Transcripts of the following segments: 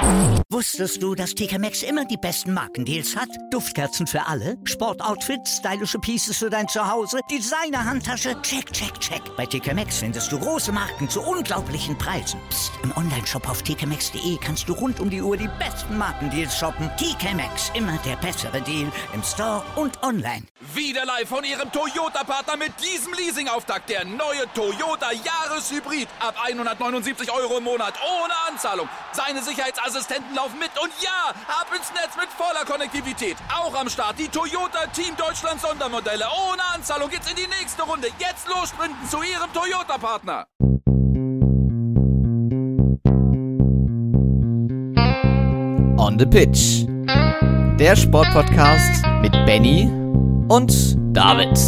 Wusstest du, dass TK Maxx immer die besten Markendeals hat? Duftkerzen für alle, Sportoutfits, stylische Pieces für dein Zuhause, Designer-Handtasche, check, check, check. Bei TK Maxx findest du große Marken zu unglaublichen Preisen. Psst. Im Onlineshop auf tkmaxx.de kannst du rund um die Uhr die besten Markendeals shoppen. TK Maxx, immer der bessere Deal im Store und online. Wieder live von ihrem Toyota-Partner mit diesem Leasing-Auftakt. Der neue Toyota Jahreshybrid. Ab 179 € im Monat. Ohne Anzahlung. Seine Sicherheitsassistenten laufen mit. Und ja, ab ins Netz mit voller Konnektivität. Auch am Start die Toyota Team Deutschland Sondermodelle. Ohne Anzahlung geht's in die nächste Runde. Jetzt los sprinten zu ihrem Toyota-Partner. On the Pitch. Der Sportpodcast mit Benny und David.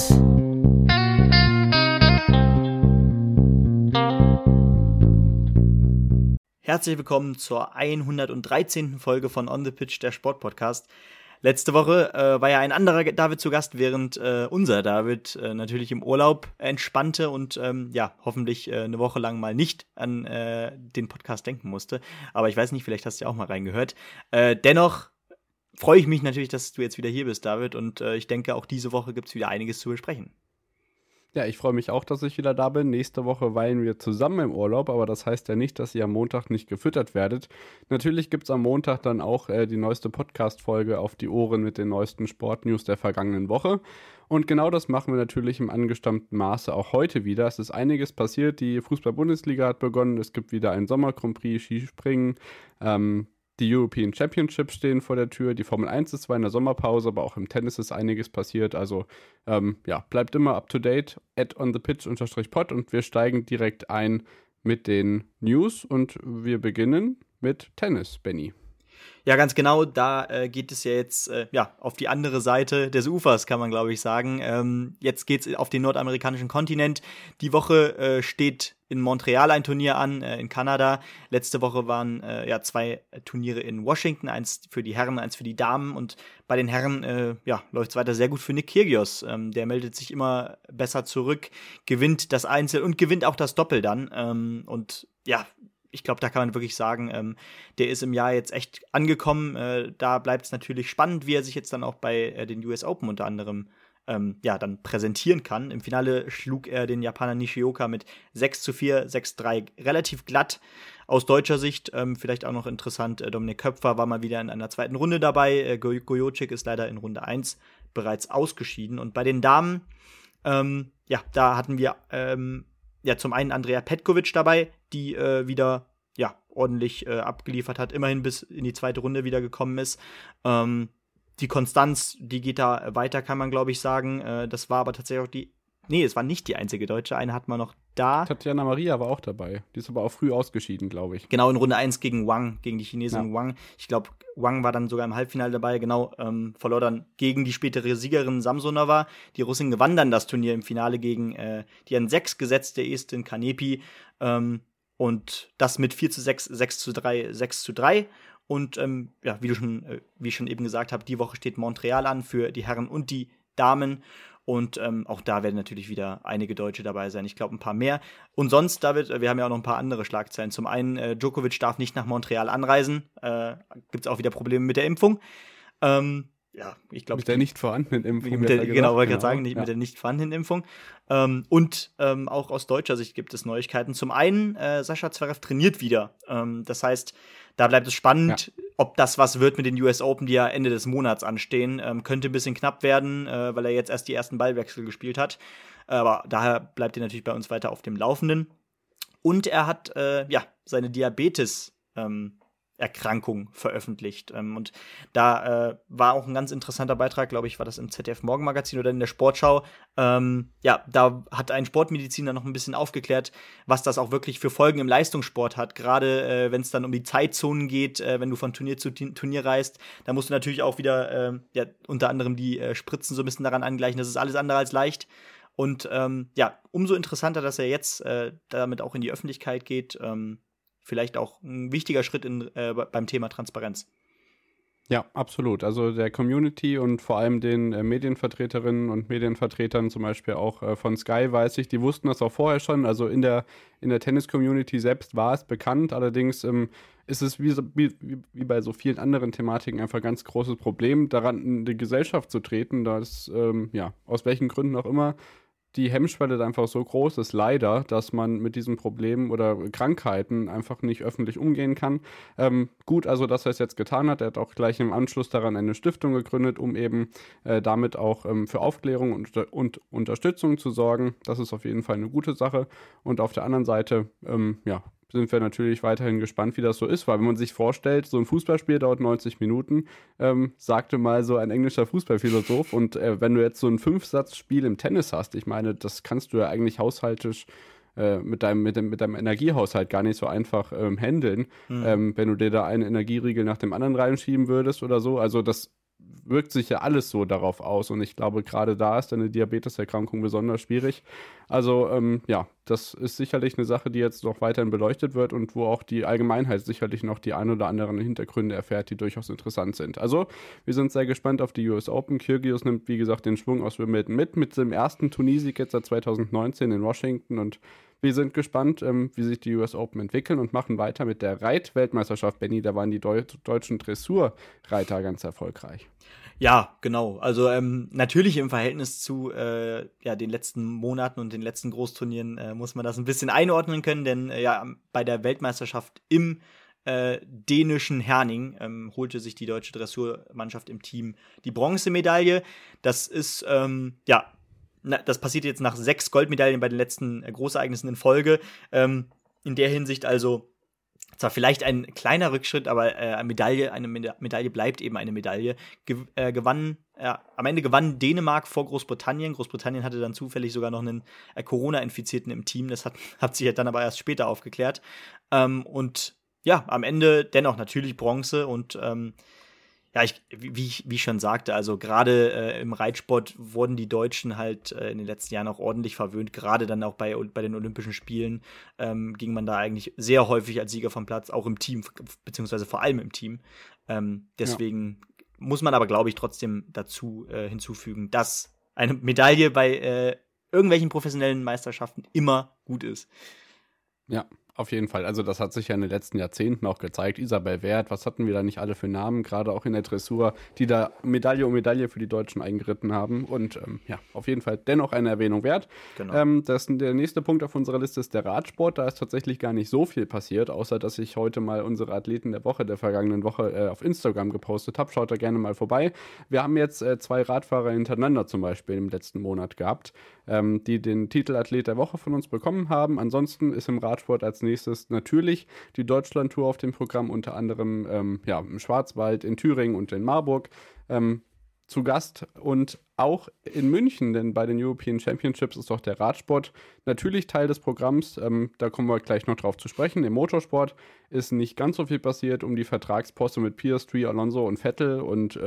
Herzlich willkommen zur 113. Folge von On the Pitch, der Sportpodcast. Letzte Woche war ja ein anderer David zu Gast, während unser David natürlich im Urlaub entspannte und hoffentlich eine Woche lang mal nicht an den Podcast denken musste. Aber ich weiß nicht, vielleicht hast du ja auch mal reingehört. Dennoch freue ich mich natürlich, dass du jetzt wieder hier bist, David. Und ich denke, auch diese Woche gibt es wieder einiges zu besprechen. Ja, ich freue mich auch, dass ich wieder da bin. Nächste Woche weilen wir zusammen im Urlaub, aber das heißt ja nicht, dass ihr am Montag nicht gefüttert werdet. Natürlich gibt es am Montag dann auch die neueste Podcast-Folge auf die Ohren mit den neuesten Sportnews der vergangenen Woche. Und genau das machen wir natürlich im angestammten Maße auch heute wieder. Es ist einiges passiert. Die Fußball-Bundesliga hat begonnen. Es gibt wieder ein Sommer-Grand Prix, Skispringen. Die European Championships stehen vor der Tür, die Formel 1 ist zwar in der Sommerpause, aber auch im Tennis ist einiges passiert, also bleibt immer up to date, @onthepitch_pod und wir steigen direkt ein mit den News und wir beginnen mit Tennis, Benny. Ja, ganz genau, da geht es ja jetzt auf die andere Seite des Ufers, kann man glaube ich sagen. Jetzt geht's auf den nordamerikanischen Kontinent. Die Woche steht in Montreal ein Turnier an, in Kanada. Letzte Woche waren 2 Turniere in Washington, eins für die Herren, eins für die Damen. Und bei den Herren läuft es weiter sehr gut für Nick Kyrgios. Der meldet sich immer besser zurück, gewinnt das Einzel und gewinnt auch das Doppel dann. Ich glaube, da kann man wirklich sagen, der ist im Jahr jetzt echt angekommen. Da bleibt es natürlich spannend, wie er sich jetzt dann auch bei den US Open unter anderem dann präsentieren kann. Im Finale schlug er den Japaner Nishioka mit 6:4, 6:3 relativ glatt. Aus deutscher Sicht vielleicht auch noch interessant, Dominik Köpfer war mal wieder in einer zweiten Runde dabei. Gojocic ist leider in Runde 1 bereits ausgeschieden. Und bei den Damen, da hatten wir zum einen Andrea Petkovic dabei, die wieder ordentlich abgeliefert hat, immerhin bis in die zweite Runde wieder gekommen ist. Die Konstanz, die geht da weiter, kann man glaube ich sagen. Das war aber tatsächlich auch es war nicht die einzige Deutsche, eine hat man noch da. Tatjana Maria war auch dabei, die ist aber auch früh ausgeschieden, glaube ich. Genau, in Runde 1 gegen Wang, gegen die Chinesin Wang. Ich glaube, Wang war dann sogar im Halbfinale dabei, verlor dann gegen die spätere Siegerin Samsonova. Die Russin gewann dann das Turnier im Finale gegen die an 6 gesetzte Estin Kanepi. Und das mit 4:6, 6:3, 6:3. Und wie ich schon eben gesagt habe, die Woche steht Montreal an für die Herren und die Damen. Und auch da werden natürlich wieder einige Deutsche dabei sein. Ich glaube, ein paar mehr. Und sonst, David, wir haben ja auch noch ein paar andere Schlagzeilen. Zum einen, Djokovic darf nicht nach Montreal anreisen. Gibt es auch wieder Probleme mit der Impfung. Ich glaube. Mit der nicht vorhandenen Impfung. Mit der nicht vorhandenen Impfung. Auch aus deutscher Sicht gibt es Neuigkeiten. Zum einen, Sascha Zverev trainiert wieder. Das heißt, da bleibt es spannend, ob das was wird mit den US Open, die ja Ende des Monats anstehen. Könnte ein bisschen knapp werden, weil er jetzt erst die ersten Ballwechsel gespielt hat. Aber daher bleibt er natürlich bei uns weiter auf dem Laufenden. Und er hat seine Diabetes Erkrankung veröffentlicht. Und da war auch ein ganz interessanter Beitrag, glaube ich, war das im ZDF Morgenmagazin oder in der Sportschau. Da hat ein Sportmediziner noch ein bisschen aufgeklärt, was das auch wirklich für Folgen im Leistungssport hat. Gerade wenn es dann um die Zeitzonen geht, wenn du von Turnier zu Turnier reist, da musst du natürlich auch wieder unter anderem die Spritzen so ein bisschen daran angleichen. Das ist alles andere als leicht. Und umso interessanter, dass er jetzt damit auch in die Öffentlichkeit geht. Vielleicht auch ein wichtiger Schritt beim Thema Transparenz. Ja, absolut. Also der Community und vor allem den Medienvertreterinnen und Medienvertretern, zum Beispiel auch von Sky, weiß ich, die wussten das auch vorher schon. Also in der Tennis-Community selbst war es bekannt. Allerdings ist es wie bei so vielen anderen Thematiken einfach ein ganz großes Problem, daran in die Gesellschaft zu treten, dass, aus welchen Gründen auch immer, die Hemmschwelle einfach so groß ist, leider, dass man mit diesen Problemen oder Krankheiten einfach nicht öffentlich umgehen kann. Gut, also, dass er es jetzt getan hat. Er hat auch gleich im Anschluss daran eine Stiftung gegründet, um eben damit auch für Aufklärung und Unterstützung zu sorgen. Das ist auf jeden Fall eine gute Sache. Und auf der anderen Seite, sind wir natürlich weiterhin gespannt, wie das so ist, weil wenn man sich vorstellt, so ein Fußballspiel dauert 90 Minuten, sagte mal so ein englischer Fußballphilosoph, und wenn du jetzt so ein 5-Satz-Spiel im Tennis hast, ich meine, das kannst du ja eigentlich haushaltisch mit deinem Energiehaushalt gar nicht so einfach handeln, wenn du dir da einen Energieriegel nach dem anderen reinschieben würdest oder so, also das wirkt sich ja alles so darauf aus, und ich glaube, gerade da ist eine Diabeteserkrankung besonders schwierig. Also das ist sicherlich eine Sache, die jetzt noch weiterhin beleuchtet wird und wo auch die Allgemeinheit sicherlich noch die ein oder anderen Hintergründe erfährt, die durchaus interessant sind. Also wir sind sehr gespannt auf die US Open. Kyrgios nimmt, wie gesagt, den Schwung aus Wimbledon mit dem ersten Turniersieg jetzt seit 2019 in Washington, und wir sind gespannt, wie sich die US Open entwickeln, und machen weiter mit der Reitweltmeisterschaft. Benni, da waren die deutschen Dressurreiter ganz erfolgreich. Ja, genau. Also natürlich im Verhältnis zu den letzten Monaten und den letzten Großturnieren muss man das ein bisschen einordnen können, denn bei der Weltmeisterschaft im dänischen Herning holte sich die deutsche Dressurmannschaft im Team die Bronzemedaille. Das ist das passiert jetzt nach 6 Goldmedaillen bei den letzten Großereignissen in Folge. In der Hinsicht also zwar vielleicht ein kleiner Rückschritt, aber eine Medaille bleibt eben eine Medaille. Am Ende gewann Dänemark vor Großbritannien. Großbritannien hatte dann zufällig sogar noch einen Corona-Infizierten im Team. Das hat sich dann aber erst später aufgeklärt. Und ja, am Ende dennoch natürlich Bronze, und wie ich schon sagte, also gerade im Reitsport wurden die Deutschen halt in den letzten Jahren auch ordentlich verwöhnt. Gerade dann auch bei den Olympischen Spielen ging man da eigentlich sehr häufig als Sieger vom Platz, auch im Team, beziehungsweise vor allem im Team. Deswegen muss man aber, glaube ich, trotzdem dazu hinzufügen, dass eine Medaille bei irgendwelchen professionellen Meisterschaften immer gut ist. Ja, auf jeden Fall. Also das hat sich ja in den letzten Jahrzehnten auch gezeigt. Isabel Wert, was hatten wir da nicht alle für Namen, gerade auch in der Dressur, die da Medaille um Medaille für die Deutschen eingeritten haben. Und auf jeden Fall dennoch eine Erwähnung wert. Genau. Der nächste Punkt auf unserer Liste ist der Radsport. Da ist tatsächlich gar nicht so viel passiert, außer dass ich heute mal unsere Athleten der vergangenen Woche auf Instagram gepostet habe. Schaut da gerne mal vorbei. Wir haben jetzt 2 Radfahrer hintereinander zum Beispiel im letzten Monat gehabt, die den Titel Athlet der Woche von uns bekommen haben. Ansonsten ist im Radsport als nächstes natürlich die Deutschland-Tour auf dem Programm, unter anderem im Schwarzwald, in Thüringen und in Marburg zu Gast, und auch in München, denn bei den European Championships ist auch der Radsport natürlich Teil des Programms. Da kommen wir gleich noch drauf zu sprechen. Im Motorsport ist nicht ganz so viel passiert um die Vertragsposte mit Piastri, Alonso und Vettel, und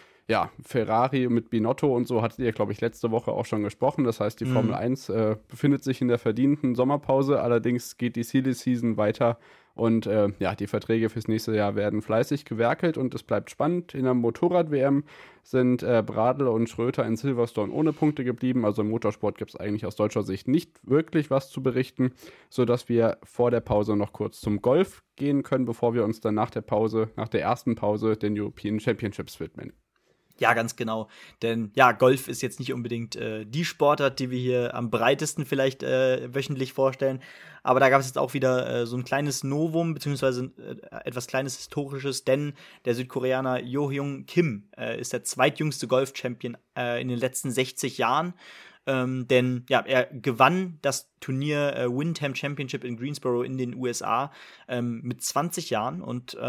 Ferrari mit Binotto und so hattet ihr, glaube ich, letzte Woche auch schon gesprochen. Das heißt, die Formel 1 befindet sich in der verdienten Sommerpause. Allerdings geht die Silly Season weiter, und die Verträge fürs nächste Jahr werden fleißig gewerkelt, und es bleibt spannend. In der Motorrad-WM sind Bradl und Schröter in Silverstone ohne Punkte geblieben. Also im Motorsport gibt es eigentlich aus deutscher Sicht nicht wirklich was zu berichten, sodass wir vor der Pause noch kurz zum Golf gehen können, bevor wir uns dann nach der ersten Pause, den European Championships widmen. Ja, ganz genau. Denn Golf ist jetzt nicht unbedingt die Sportart, die wir hier am breitesten vielleicht wöchentlich vorstellen. Aber da gab es jetzt auch wieder so ein kleines Novum, beziehungsweise etwas kleines Historisches, denn der Südkoreaner Jo-Hyung Kim ist der zweitjüngste Golf-Champion in den letzten 60 Jahren. Denn er gewann das Turnier Wyndham Championship in Greensboro in den USA mit 20 Jahren, und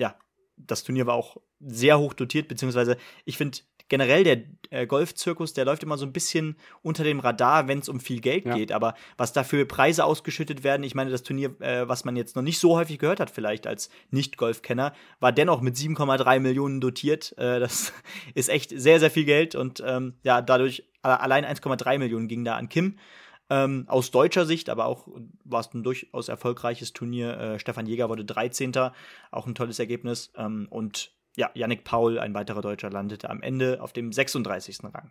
das Turnier war auch sehr hoch dotiert, beziehungsweise ich finde generell der Golfzirkus, der läuft immer so ein bisschen unter dem Radar, wenn es um viel Geld geht, aber was da für Preise ausgeschüttet werden, ich meine, das Turnier, was man jetzt noch nicht so häufig gehört hat vielleicht als Nicht-Golfkenner, war dennoch mit 7,3 Millionen dotiert. Das ist echt sehr, sehr viel Geld, und dadurch allein 1,3 Millionen ging da an Kim. Aus deutscher Sicht, aber auch war es ein durchaus erfolgreiches Turnier. Stefan Jäger wurde 13. Auch ein tolles Ergebnis. Und Yannick Paul, ein weiterer Deutscher, landete am Ende auf dem 36. Rang.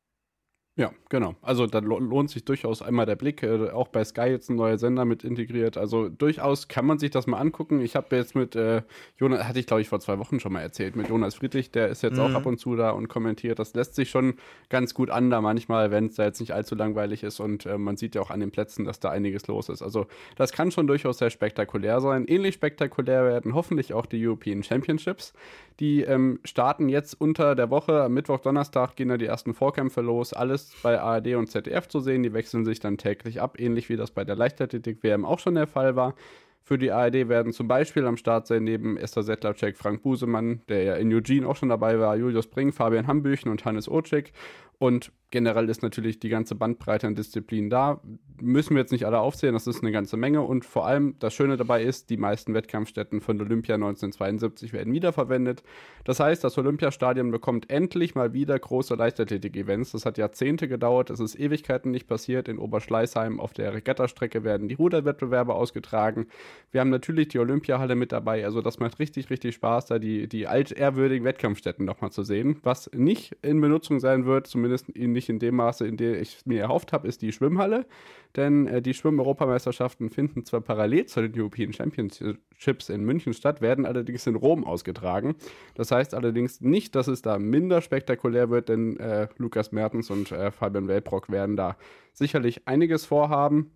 Ja, genau. Also da lohnt sich durchaus einmal der Blick. Auch bei Sky jetzt ein neuer Sender mit integriert. Also durchaus kann man sich das mal angucken. Ich habe jetzt mit Jonas, hatte ich glaube ich vor 2 Wochen schon mal erzählt, mit Jonas Friedrich, der ist jetzt auch ab und zu da und kommentiert. Das lässt sich schon ganz gut an da manchmal, wenn es da jetzt nicht allzu langweilig ist. Und man sieht ja auch an den Plätzen, dass da einiges los ist. Also das kann schon durchaus sehr spektakulär sein. Ähnlich spektakulär werden hoffentlich auch die European Championships. Die starten jetzt unter der Woche. Am Mittwoch, Donnerstag gehen da die ersten Vorkämpfe los. Alles bei ARD und ZDF zu sehen. Die wechseln sich dann täglich ab, ähnlich wie das bei der Leichtathletik-WM auch schon der Fall war. Für die ARD werden zum Beispiel am Start sein neben Esther Sedlacek, Frank Busemann, der ja in Eugene auch schon dabei war, Julius Brink, Fabian Hambüchen und Hannes Ocek. Und generell ist natürlich die ganze Bandbreite an Disziplinen da. Müssen wir jetzt nicht alle aufzählen, das ist eine ganze Menge. Und vor allem das Schöne dabei ist, die meisten Wettkampfstätten von Olympia 1972 werden wiederverwendet. Das heißt, das Olympiastadion bekommt endlich mal wieder große Leichtathletik-Events. Das hat Jahrzehnte gedauert, es ist Ewigkeiten nicht passiert. In Oberschleißheim auf der Regattastrecke werden die Ruderwettbewerbe ausgetragen. Wir haben natürlich die Olympiahalle mit dabei. Also das macht richtig, richtig Spaß, da die altehrwürdigen Wettkampfstätten nochmal zu sehen. Was nicht in Benutzung sein wird, zumindest nicht in dem Maße, in dem ich es mir erhofft habe, ist die Schwimmhalle. Denn die Schwimm-Europameisterschaften finden zwar parallel zu den European Championships in München statt, werden allerdings in Rom ausgetragen. Das heißt allerdings nicht, dass es da minder spektakulär wird, denn Lukas Mertens und Fabian Weltbrock werden da sicherlich einiges vorhaben.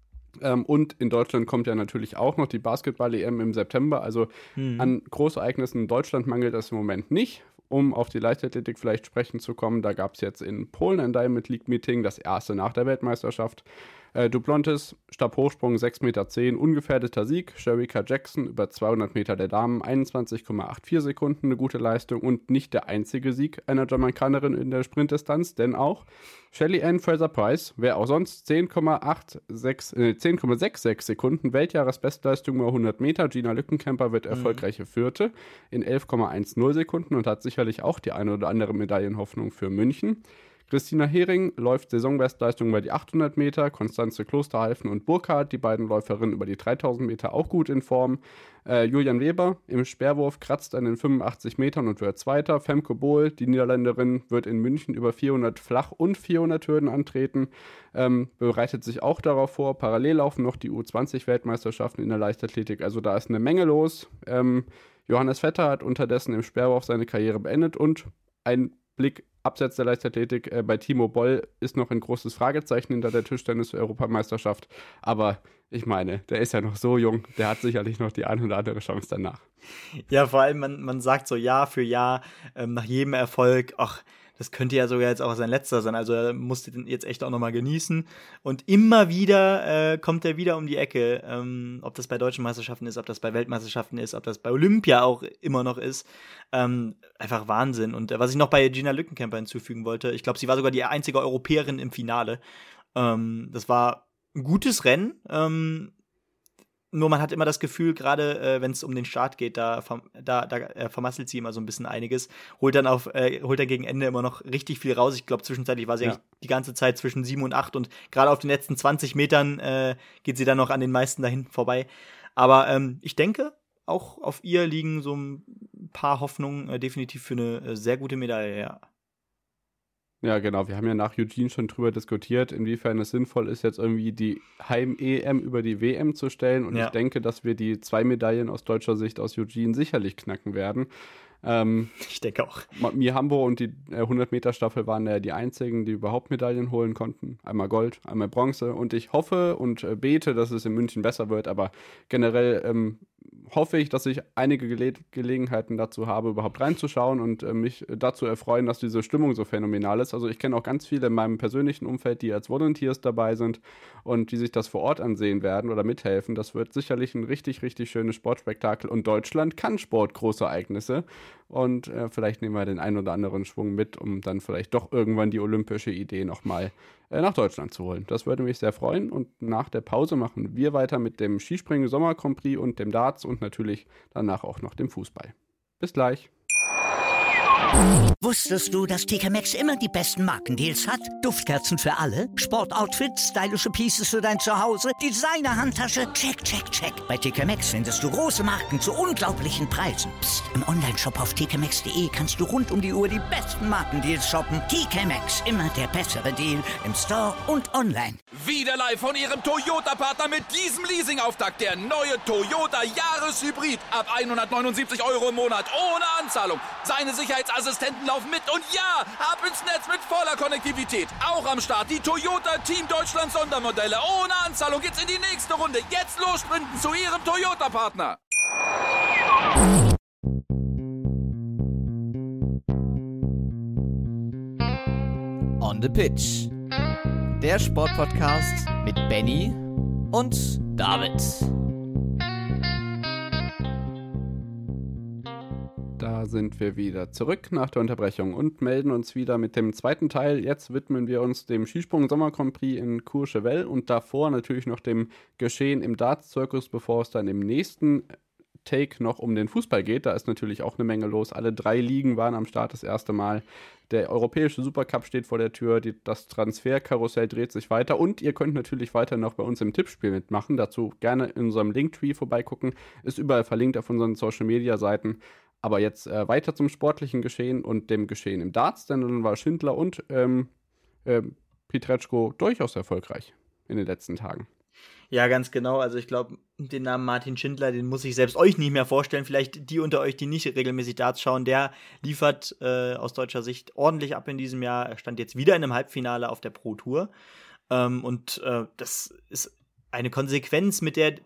Und in Deutschland kommt ja natürlich auch noch die Basketball-EM im September. Also an Großereignissen in Deutschland mangelt es im Moment nicht. Um auf die Leichtathletik vielleicht sprechen zu kommen, da gab es jetzt in Polen ein Diamond League Meeting, das erste nach der Weltmeisterschaft. Duplantis, Stabhochsprung 6,10 Meter, ungefährdeter Sieg. Shericka Jackson über 200 Meter der Damen, 21,84 Sekunden, eine gute Leistung und nicht der einzige Sieg einer Jamaikanerin in der Sprintdistanz, denn auch Shelly-Ann Fraser-Pryce, wer auch sonst, 10,66 Sekunden, Weltjahresbestleistung über 100 Meter. Gina Lückenkämper wird erfolgreiche Vierte in 11,10 Sekunden und hat sicherlich auch die eine oder andere Medaillenhoffnung für München. Christina Hering läuft Saisonbestleistung über die 800 Meter, Konstanze Klosterhalfen und Burkhardt, die beiden Läuferinnen über die 3000 Meter auch gut in Form. Julian Weber im Speerwurf kratzt an den 85 Metern und wird Zweiter. Femke Bohl, die Niederländerin, wird in München über 400 Flach- und 400 Hürden antreten, bereitet sich auch darauf vor. Parallel laufen noch die U20-Weltmeisterschaften in der Leichtathletik, also da ist eine Menge los. Johannes Vetter hat unterdessen im Speerwurf seine Karriere beendet und ein Blick abseits der Leichtathletik bei Timo Boll ist noch ein großes Fragezeichen hinter der Tischtennis-Europameisterschaft. Aber ich meine, der ist ja noch so jung, der hat sicherlich noch die ein oder andere Chance danach. Ja, vor allem, man sagt so Jahr für Jahr nach jedem Erfolg, ach, das könnte ja sogar jetzt auch sein letzter sein. Also er musste den jetzt echt auch nochmal genießen. Und immer wieder kommt er wieder um die Ecke. Ob das bei deutschen Meisterschaften ist, ob das bei Weltmeisterschaften ist, ob das bei Olympia auch immer noch ist. Einfach Wahnsinn. Und was ich noch bei Gina Lückenkämper hinzufügen wollte, ich glaube, sie war sogar die einzige Europäerin im Finale. Das war ein gutes Rennen. Nur man hat immer das Gefühl, gerade wenn es um den Start geht, da vermasselt sie immer so ein bisschen einiges. Holt dann gegen Ende immer noch richtig viel raus. Ich glaube, zwischenzeitlich war sie eigentlich die ganze Zeit zwischen 7 und 8 und gerade auf den letzten 20 Metern geht sie dann noch an den meisten da hinten vorbei. Aber ich denke, auch auf ihr liegen so ein paar Hoffnungen definitiv für eine sehr gute Medaille, ja. Ja, genau. Wir haben ja nach Eugene schon drüber diskutiert, inwiefern es sinnvoll ist, jetzt irgendwie die Heim-EM über die WM zu stellen. Und ich denke, dass wir die 2 Medaillen aus deutscher Sicht aus Eugene sicherlich knacken werden. Ich denke auch. Mihambo und die 100-Meter-Staffel waren ja die einzigen, die überhaupt Medaillen holen konnten. Einmal Gold, einmal Bronze. Und ich hoffe und bete, dass es in München besser wird. Aber generell hoffe ich, dass ich einige Gelegenheiten dazu habe, überhaupt reinzuschauen und mich dazu erfreuen, dass diese Stimmung so phänomenal ist. Also ich kenne auch ganz viele in meinem persönlichen Umfeld, die als Volunteers dabei sind und die sich das vor Ort ansehen werden oder mithelfen. Das wird sicherlich ein richtig, richtig schönes Sportspektakel. Und Deutschland kann Sportgroßereignisse. Und vielleicht nehmen wir den einen oder anderen Schwung mit, um dann vielleicht doch irgendwann die olympische Idee nochmal nach Deutschland zu holen. Das würde mich sehr freuen. Und nach der Pause machen wir weiter mit dem Skispringen Sommer Grand Prix und dem Darts und natürlich danach auch noch dem Fußball. Bis gleich. Wusstest du, dass TK Maxx immer die besten Markendeals hat? Duftkerzen für alle, Sportoutfits, stylische Pieces für dein Zuhause, Designer-Handtasche, check, check, check. Bei TK Maxx findest du große Marken zu unglaublichen Preisen. Psst. Im Onlineshop auf tkmaxx.de kannst du rund um die Uhr die besten Markendeals shoppen. TK Maxx, immer der bessere Deal im Store und online. Wieder live von Ihrem Toyota-Partner mit diesem Leasing-Auftakt. Der neue Toyota Jahreshybrid. Ab 179 € im Monat. Ohne Anzahlung. Seine Sicherheitsassistenten laufen mit. Und ja, ab ins Netz mit voller Konnektivität. Auch am Start die Toyota Team Deutschland Sondermodelle. Ohne Anzahlung geht's in die nächste Runde. Jetzt los sprinten zu Ihrem Toyota-Partner. On the Pitch. Der Sportpodcast mit Benny und David. Da sind wir wieder zurück nach der Unterbrechung und melden uns wieder mit dem zweiten Teil. Jetzt widmen wir uns dem Skisprung-Sommer-Grand-Prix in Courchevel und davor natürlich noch dem Geschehen im Darts-Zirkus, bevor es dann im nächsten Take noch um den Fußball geht. Da ist natürlich auch eine Menge los. Alle 3 Ligen waren am Start das erste Mal. Der europäische Supercup steht vor der Tür. Das Transferkarussell dreht sich weiter. Und ihr könnt natürlich weiter noch bei uns im Tippspiel mitmachen. Dazu gerne in unserem Linktree vorbeigucken. Ist überall verlinkt auf unseren Social-Media-Seiten. Aber jetzt weiter zum sportlichen Geschehen und dem Geschehen im Darts. Denn dann war Schindler und Pietreczko durchaus erfolgreich in den letzten Tagen. Ja, ganz genau. Also ich glaube, den Namen Martin Schindler, den muss ich selbst euch nicht mehr vorstellen. Vielleicht die unter euch, die nicht regelmäßig Darts schauen, der liefert aus deutscher Sicht ordentlich ab in diesem Jahr. Er stand jetzt wieder in einem Halbfinale auf der Pro Tour. Das ist eine Konsequenz, mit der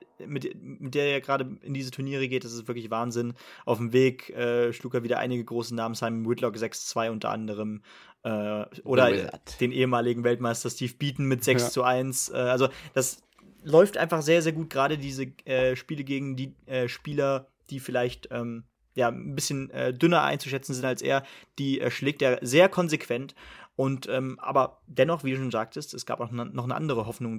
er gerade in diese Turniere geht. Das ist wirklich Wahnsinn. Auf dem Weg schlug er wieder einige große Namen, Simon Whitlock 6-2 unter anderem. Oder den ehemaligen Weltmeister Steve Beaton mit 6-1. Also das läuft einfach sehr, sehr gut, gerade diese Spiele gegen die Spieler, die vielleicht ein bisschen dünner einzuschätzen sind als er, die schlägt er sehr konsequent. Und aber dennoch, wie du schon sagtest, es gab auch noch eine andere Hoffnung,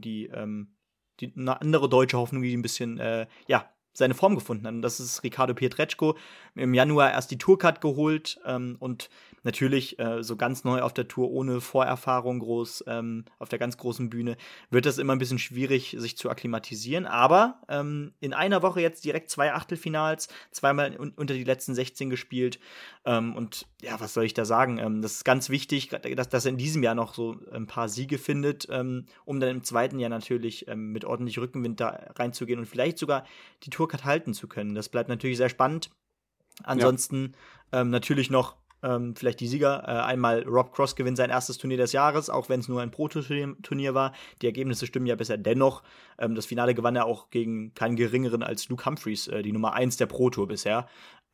eine andere deutsche Hoffnung, die ein bisschen seine Form gefunden hat. Und das ist Riccardo Pietreczko. Im Januar erst die Tourcard geholt und natürlich so ganz neu auf der Tour, ohne Vorerfahrung groß, auf der ganz großen Bühne, wird das immer ein bisschen schwierig, sich zu akklimatisieren. Aber in einer Woche jetzt direkt 2 Achtelfinals, zweimal unter die letzten 16 gespielt. Und ja, was soll ich da sagen? Das ist ganz wichtig, dass er in diesem Jahr noch so ein paar Siege findet, um dann im zweiten Jahr natürlich mit ordentlich Rückenwind da reinzugehen und vielleicht sogar die Tourcard halten zu können. Das bleibt natürlich sehr spannend. Ansonsten natürlich noch vielleicht die Sieger. Einmal Rob Cross gewinnt sein erstes Turnier des Jahres, auch wenn es nur ein Pro-Turnier war. Die Ergebnisse stimmen ja bisher dennoch. Das Finale gewann er auch gegen keinen geringeren als Luke Humphries, die Nummer 1 der Pro-Tour bisher.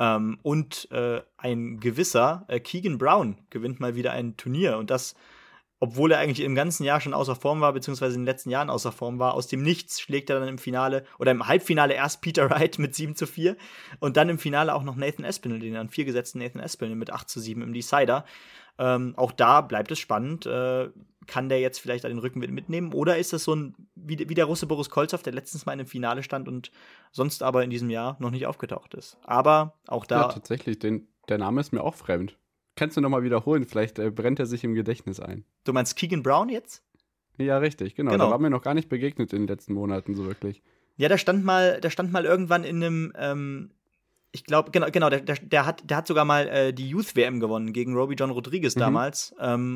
Und ein gewisser Keegan Brown gewinnt mal wieder ein Turnier. Und das, obwohl er eigentlich im ganzen Jahr schon außer Form war, beziehungsweise in den letzten Jahren außer Form war. Aus dem Nichts schlägt er dann im Finale oder im Halbfinale erst Peter Wright mit 7-4 und dann im Finale auch noch Nathan Aspinall, den an 4 gesetzten Nathan Aspinall mit 8-7 im Decider. Auch da bleibt es spannend. Kann der jetzt vielleicht den Rückenwind mitnehmen? Oder ist das so wie der Russe Boris Kolzow, der letztens mal in einem Finale stand und sonst aber in diesem Jahr noch nicht aufgetaucht ist? Aber auch da... Ja, tatsächlich, der Name ist mir auch fremd. Kannst du nochmal wiederholen? Vielleicht brennt er sich im Gedächtnis ein. Du meinst Keegan Brown jetzt? Ja, richtig, genau. Da war mir noch gar nicht begegnet in den letzten Monaten so wirklich. Ja, der stand mal irgendwann in einem, ich glaube, genau, der hat sogar mal die Youth-WM gewonnen gegen Roby John Rodriguez damals.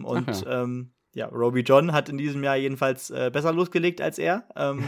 Roby John hat in diesem Jahr jedenfalls besser losgelegt als er.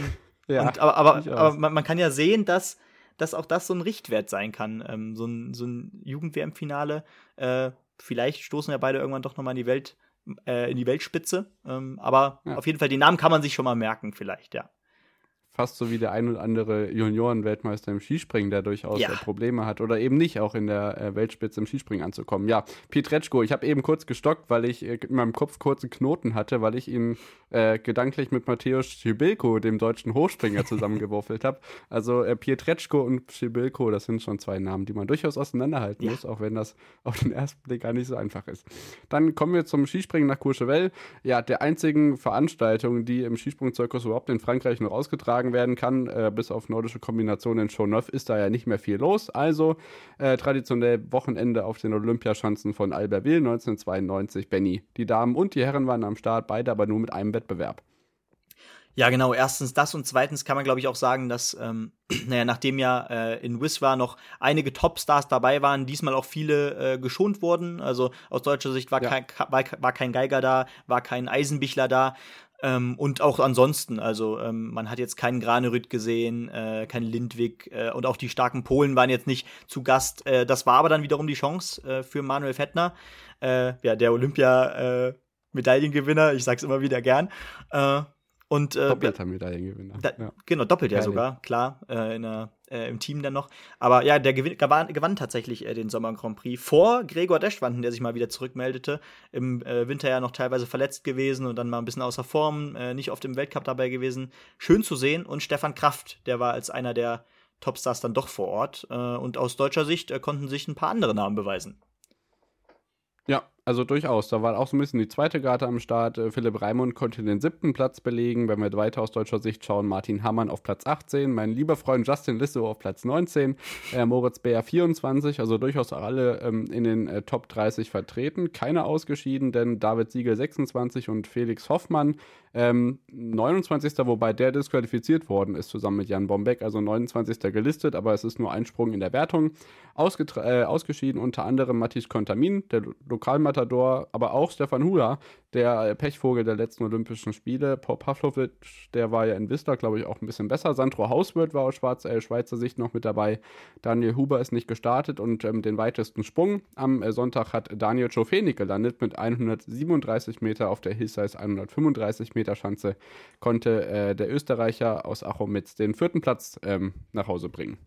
Aber man kann ja sehen, dass auch das so ein Richtwert sein kann. So ein Jugend-WM-Finale. Vielleicht stoßen ja beide irgendwann doch nochmal in die Weltspitze. Aber auf jeden Fall, die Namen kann man sich schon mal merken, vielleicht, ja. Fast so wie der ein oder andere Junioren-Weltmeister im Skispringen, der durchaus Probleme hat oder eben nicht auch in der Weltspitze im Skispringen anzukommen. Ja, Pietreczko, ich habe eben kurz gestockt, weil ich in meinem Kopf kurzen Knoten hatte, weil ich ihn gedanklich mit Mateusz Przybylko, dem deutschen Hochspringer, zusammengewürfelt habe. Also Pietreczko und Przybylko, das sind schon 2 Namen, die man durchaus auseinanderhalten muss, auch wenn das auf den ersten Blick gar nicht so einfach ist. Dann kommen wir zum Skispringen nach Courchevel. Ja, der einzigen Veranstaltung, die im Skisprungzirkus überhaupt in Frankreich noch ausgetragen geschlagen werden kann. Bis auf nordische Kombinationen in Chauneuf ist da ja nicht mehr viel los. Also traditionell Wochenende auf den Olympiaschanzen von Albertville 1992. Benny, die Damen und die Herren waren am Start, beide aber nur mit einem Wettbewerb. Ja, genau. Erstens das und zweitens kann man, glaube ich, auch sagen, dass, nachdem ja in Wiswa noch einige Topstars dabei waren, diesmal auch viele geschont wurden. Also aus deutscher Sicht war kein Geiger da, war kein Eisenbichler da. Und auch ansonsten, also man hat jetzt keinen Granerüt gesehen, keinen Lindwig und auch die starken Polen waren jetzt nicht zu Gast. Das war aber dann wiederum die Chance für Manuel Fettner, der Olympia-Medaillengewinner, ich sag's immer wieder gern. Doppelter Medaillengewinner. Genau, doppelt ja sogar, klar, im Team dann noch. Aber ja, der gewann tatsächlich den Sommer Grand Prix vor Gregor Deschwanden, der sich mal wieder zurückmeldete. Im Winter ja noch teilweise verletzt gewesen und dann mal ein bisschen außer Form, nicht oft im Weltcup dabei gewesen. Schön zu sehen. Und Stefan Kraft, der war als einer der Topstars dann doch vor Ort. Und aus deutscher Sicht konnten sich ein paar andere Namen beweisen. Ja, also durchaus. Da war auch so ein bisschen die zweite Garde am Start. Philipp Raimund konnte den 7. Platz belegen. Wenn wir weiter aus deutscher Sicht schauen, Martin Hammann auf Platz 18, mein lieber Freund Justin Lissow auf Platz 19, Moritz Beer 24, also durchaus alle in den Top 30 vertreten. Keiner ausgeschieden, denn David Siegel 26 und Felix Hoffmann 29. Wobei der disqualifiziert worden ist, zusammen mit Jan Bombeck, also 29. gelistet, aber es ist nur ein Sprung in der Wertung. Ausgeschieden unter anderem Mathis Contamin, der Lokalmatador, aber auch Stefan Hula, der Pechvogel der letzten Olympischen Spiele. Paul Pavlovic, der war ja in Whistler, glaube ich, auch ein bisschen besser. Sandro Hauswirth war aus Schweizer Sicht noch mit dabei. Daniel Huber ist nicht gestartet und den weitesten Sprung am Sonntag hat Daniel Czofenik gelandet mit 137 Meter auf der Hillsize 135 Meter Schanze, konnte der Österreicher aus Achomitz den 4. Platz nach Hause bringen.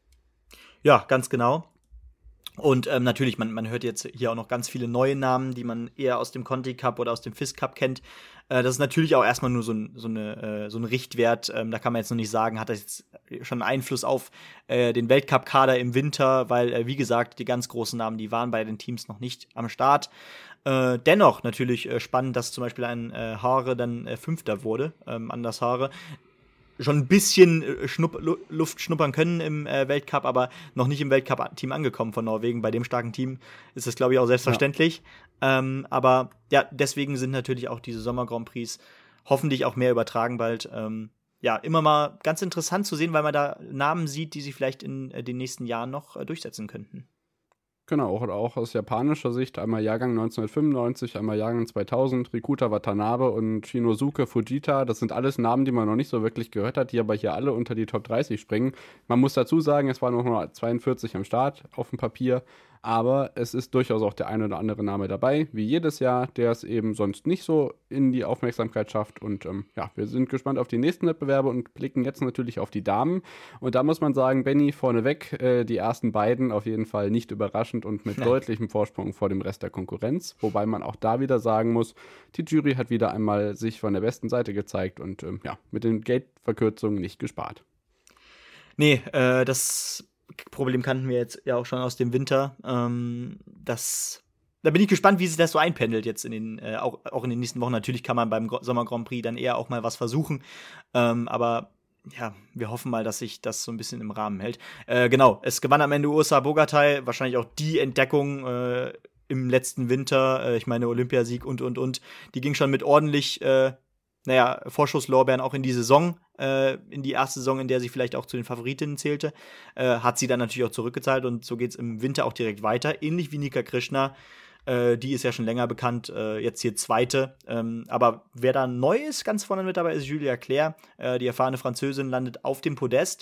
Ja, ganz genau. Und natürlich, man hört jetzt hier auch noch ganz viele neue Namen, die man eher aus dem Conti Cup oder aus dem FIS Cup kennt. Das ist natürlich auch erstmal nur so ein Richtwert. Da kann man jetzt noch nicht sagen, hat das jetzt schon Einfluss auf den Weltcup-Kader im Winter, weil, wie gesagt, die ganz großen Namen, die waren bei den Teams noch nicht am Start. Dennoch natürlich spannend, dass zum Beispiel ein Haare dann Fünfter wurde, Anders Haare. Schon ein bisschen Luft schnuppern können im Weltcup, aber noch nicht im Weltcup-Team angekommen von Norwegen. Bei dem starken Team ist das, glaube ich, auch selbstverständlich. Ja. Aber ja, deswegen sind natürlich auch diese Sommer-Grand Prix hoffentlich auch mehr übertragen bald. Immer mal ganz interessant zu sehen, weil man da Namen sieht, die sich vielleicht in den nächsten Jahren noch durchsetzen könnten. Genau, auch aus japanischer Sicht einmal Jahrgang 1995, einmal Jahrgang 2000, Rikuta Watanabe und Shinosuke Fujita. Das sind alles Namen, die man noch nicht so wirklich gehört hat, die aber hier alle unter die Top 30 springen. Man muss dazu sagen, es waren noch nur 42 am Start auf dem Papier, aber es ist durchaus auch der ein oder andere Name dabei, wie jedes Jahr, der es eben sonst nicht so in die Aufmerksamkeit schafft. Und wir sind gespannt auf die nächsten Wettbewerbe und blicken jetzt natürlich auf die Damen. Und da muss man sagen, Benny vorneweg, die ersten beiden auf jeden Fall nicht überraschend und mit deutlichem Vorsprung vor dem Rest der Konkurrenz. Wobei man auch da wieder sagen muss, die Jury hat wieder einmal sich von der besten Seite gezeigt und mit den Gate-Verkürzungen nicht gespart. Nee, das Problem kannten wir jetzt ja auch schon aus dem Winter. Da bin ich gespannt, wie sich das so einpendelt jetzt in den auch in den nächsten Wochen. Natürlich kann man beim Sommer Grand Prix dann eher auch mal was versuchen. Aber ja, wir hoffen mal, dass sich das so ein bisschen im Rahmen hält. Genau, es gewann am Ende Ursa Bogatay, wahrscheinlich auch die Entdeckung im letzten Winter. Ich meine, Olympiasieg und. Die ging schon mit ordentlich Vorschusslorbeeren auch in die Saison, in die erste Saison, in der sie vielleicht auch zu den Favoritinnen zählte, hat sie dann natürlich auch zurückgezahlt und so geht's im Winter auch direkt weiter, ähnlich wie Nika Krishna, die ist ja schon länger bekannt, jetzt hier Zweite, aber wer da neu ist, ganz vorne mit dabei, ist Julia Claire, die erfahrene Französin, landet auf dem Podest,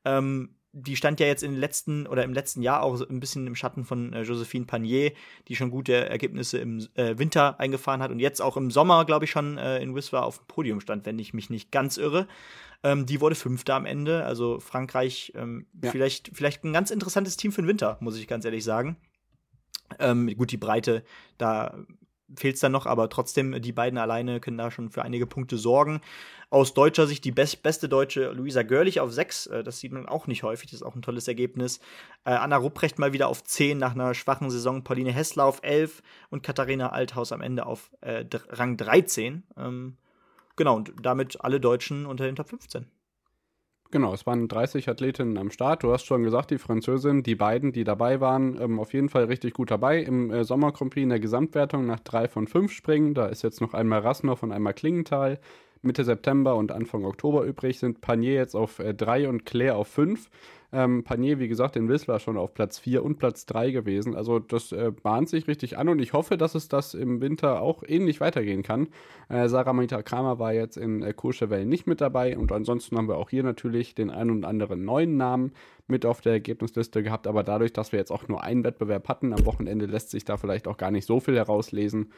die stand ja jetzt im letzten Jahr auch ein bisschen im Schatten von Josephine Panier, die schon gute Ergebnisse im Winter eingefahren hat und jetzt auch im Sommer, glaube ich, schon in Wiswa auf dem Podium stand, wenn ich mich nicht ganz irre. Die wurde Fünfte am Ende, also Frankreich vielleicht ein ganz interessantes Team für den Winter, muss ich ganz ehrlich sagen. Gut, die Breite, da fehlt es dann noch, aber trotzdem, die beiden alleine können da schon für einige Punkte sorgen. Aus deutscher Sicht die beste Deutsche Luisa Görlich auf 6, das sieht man auch nicht häufig, das ist auch ein tolles Ergebnis. Anna Rupprecht mal wieder auf 10 nach einer schwachen Saison, Pauline Hessler auf 11 und Katharina Althaus am Ende auf Rang 13. Genau, und damit alle Deutschen unter den Top 15. Genau, es waren 30 Athletinnen am Start. Du hast schon gesagt, die Französin, die beiden, die dabei waren, auf jeden Fall richtig gut dabei. Im Sommer Grand Prix in der Gesamtwertung nach 3 von 5 Springen. Da ist jetzt noch einmal Rasnov und einmal Klingenthal. Mitte September und Anfang Oktober übrig sind Panier jetzt auf 3 und Claire auf 5. Panier, wie gesagt, in Whistler schon auf Platz 4 und Platz 3 gewesen. Also das bahnt sich richtig an und ich hoffe, dass es das im Winter auch ähnlich weitergehen kann. Sarah Marita Kramer war jetzt in Courchevel nicht mit dabei und ansonsten haben wir auch hier natürlich den einen und anderen neuen Namen mit auf der Ergebnisliste gehabt, aber dadurch, dass wir jetzt auch nur einen Wettbewerb hatten, am Wochenende lässt sich da vielleicht auch gar nicht so viel herauslesen.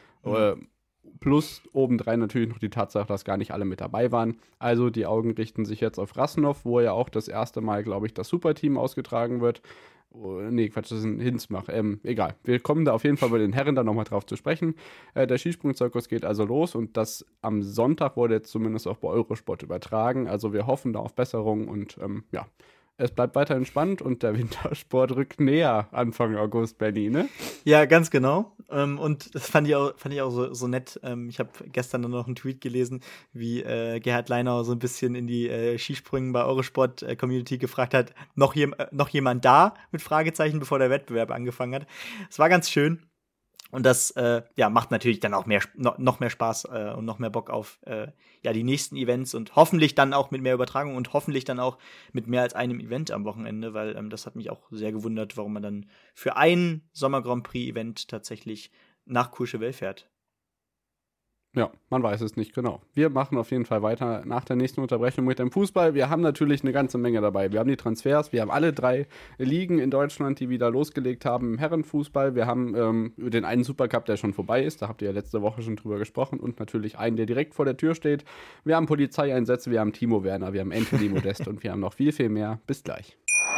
Plus obendrein natürlich noch die Tatsache, dass gar nicht alle mit dabei waren. Also die Augen richten sich jetzt auf Rasnov, wo ja auch das erste Mal, glaube ich, das Superteam ausgetragen wird. Nee, Quatsch, das ist ein Hinsmach. Egal. Wir kommen da auf jeden Fall bei den Herren dann nochmal drauf zu sprechen. Der Skisprungzirkus geht also los und das am Sonntag wurde jetzt zumindest auch bei Eurosport übertragen. Also wir hoffen da auf Besserung und ja. Es bleibt weiterhin spannend und der Wintersport rückt näher Anfang August, Benny, ne? Ja, ganz genau. Und das fand ich auch so nett. Ich habe gestern dann noch einen Tweet gelesen, wie Gerhard Leinauer so ein bisschen in die Skisprüngen bei Eurosport-Community gefragt hat, noch jemand da? Mit Fragezeichen, bevor der Wettbewerb angefangen hat. Es war ganz schön. Und das macht natürlich dann auch noch mehr Spaß und noch mehr Bock auf die nächsten Events und hoffentlich dann auch mit mehr Übertragung und hoffentlich dann auch mit mehr als einem Event am Wochenende, weil das hat mich auch sehr gewundert, warum man dann für ein Sommer Grand Prix Event tatsächlich nach Courchevel fährt. Ja, man weiß es nicht genau. Wir machen auf jeden Fall weiter nach der nächsten Unterbrechung mit dem Fußball. Wir haben natürlich eine ganze Menge dabei. Wir haben die Transfers, wir haben alle 3 Ligen in Deutschland, die wieder losgelegt haben im Herrenfußball. Wir haben den einen Supercup, der schon vorbei ist. Da habt ihr ja letzte Woche schon drüber gesprochen. Und natürlich einen, der direkt vor der Tür steht. Wir haben Polizeieinsätze, wir haben Timo Werner, wir haben Anthony Modest und wir haben noch viel, viel mehr. Bis gleich.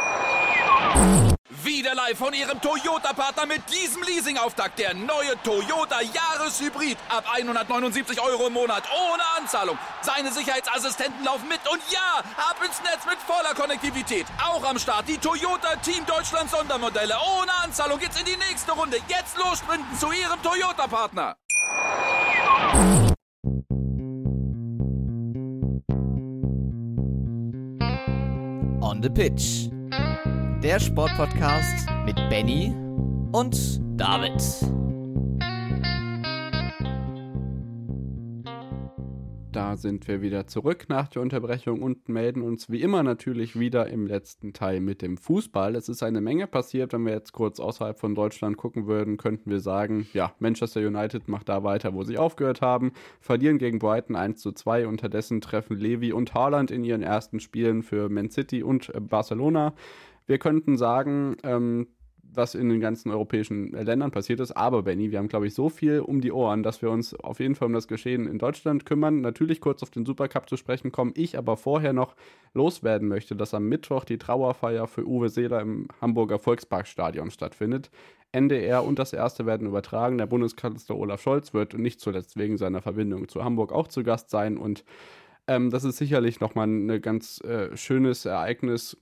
Wieder live von Ihrem Toyota-Partner mit diesem Leasing-Auftakt. Der neue Toyota Jahreshybrid. Ab 179 € im Monat. Ohne Anzahlung. Seine Sicherheitsassistenten laufen mit. Und ja, ab ins Netz mit voller Konnektivität. Auch am Start die Toyota Team Deutschland Sondermodelle. Ohne Anzahlung geht's in die nächste Runde. Jetzt los sprinten zu Ihrem Toyota-Partner. On the Pitch. Der Sportpodcast mit Benny und David. Da sind wir wieder zurück nach der Unterbrechung und melden uns wie immer natürlich wieder im letzten Teil mit dem Fußball. Es ist eine Menge passiert. Wenn wir jetzt kurz außerhalb von Deutschland gucken würden, könnten wir sagen, ja, Manchester United macht da weiter, wo sie aufgehört haben. Verlieren gegen Brighton 1:2. Unterdessen treffen Levy und Haaland in ihren ersten Spielen für Man City und Barcelona. Wir könnten sagen, was in den ganzen europäischen Ländern passiert ist. Aber, Benny, wir haben, glaube ich, so viel um die Ohren, dass wir uns auf jeden Fall um das Geschehen in Deutschland kümmern. Natürlich kurz auf den Supercup zu sprechen kommen. Ich aber vorher noch loswerden möchte, dass am Mittwoch die Trauerfeier für Uwe Seeler im Hamburger Volksparkstadion stattfindet. NDR und das Erste werden übertragen. Der Bundeskanzler Olaf Scholz wird nicht zuletzt wegen seiner Verbindung zu Hamburg auch zu Gast sein. Und das ist sicherlich nochmal ein ganz schönes Ereignis,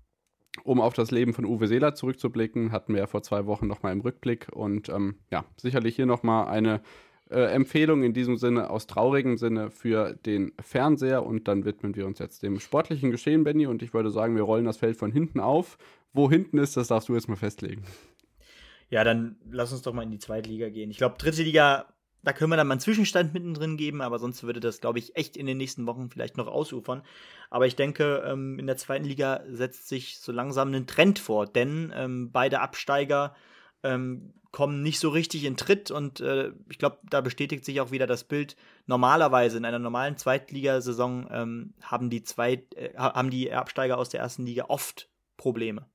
um auf das Leben von Uwe Seeler zurückzublicken. Hatten wir ja vor 2 Wochen nochmal im Rückblick. Und sicherlich hier nochmal eine Empfehlung in diesem Sinne, aus traurigem Sinne für den Fernseher. Und dann widmen wir uns jetzt dem sportlichen Geschehen, Benny. Und ich würde sagen, wir rollen das Feld von hinten auf. Wo hinten ist, das darfst du jetzt mal festlegen. Ja, dann lass uns doch mal in die Zweitliga gehen. Ich glaube, dritte Liga, da können wir dann mal einen Zwischenstand mittendrin geben, aber sonst würde das, glaube ich, echt in den nächsten Wochen vielleicht noch ausufern. Aber ich denke, in der zweiten Liga setzt sich so langsam ein Trend vor, denn beide Absteiger kommen nicht so richtig in Tritt und ich glaube, da bestätigt sich auch wieder das Bild. Normalerweise in einer normalen Zweitligasaison haben die Absteiger aus der ersten Liga oft Probleme.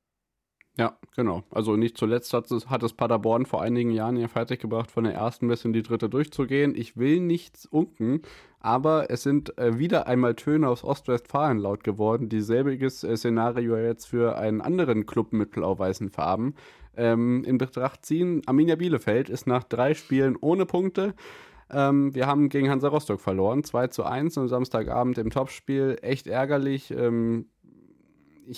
Ja, genau. Also nicht zuletzt hat es Paderborn vor einigen Jahren ja fertiggebracht, von der ersten bis in die dritte durchzugehen. Ich will nichts unken, aber es sind wieder einmal Töne aus Ostwestfalen laut geworden, die selbiges Szenario jetzt für einen anderen Club mit blau-weißen Farben in Betracht ziehen. Arminia Bielefeld ist nach 3 Spielen ohne Punkte. Wir haben gegen Hansa Rostock verloren, 2:1 am Samstagabend im Topspiel. Echt ärgerlich. Ich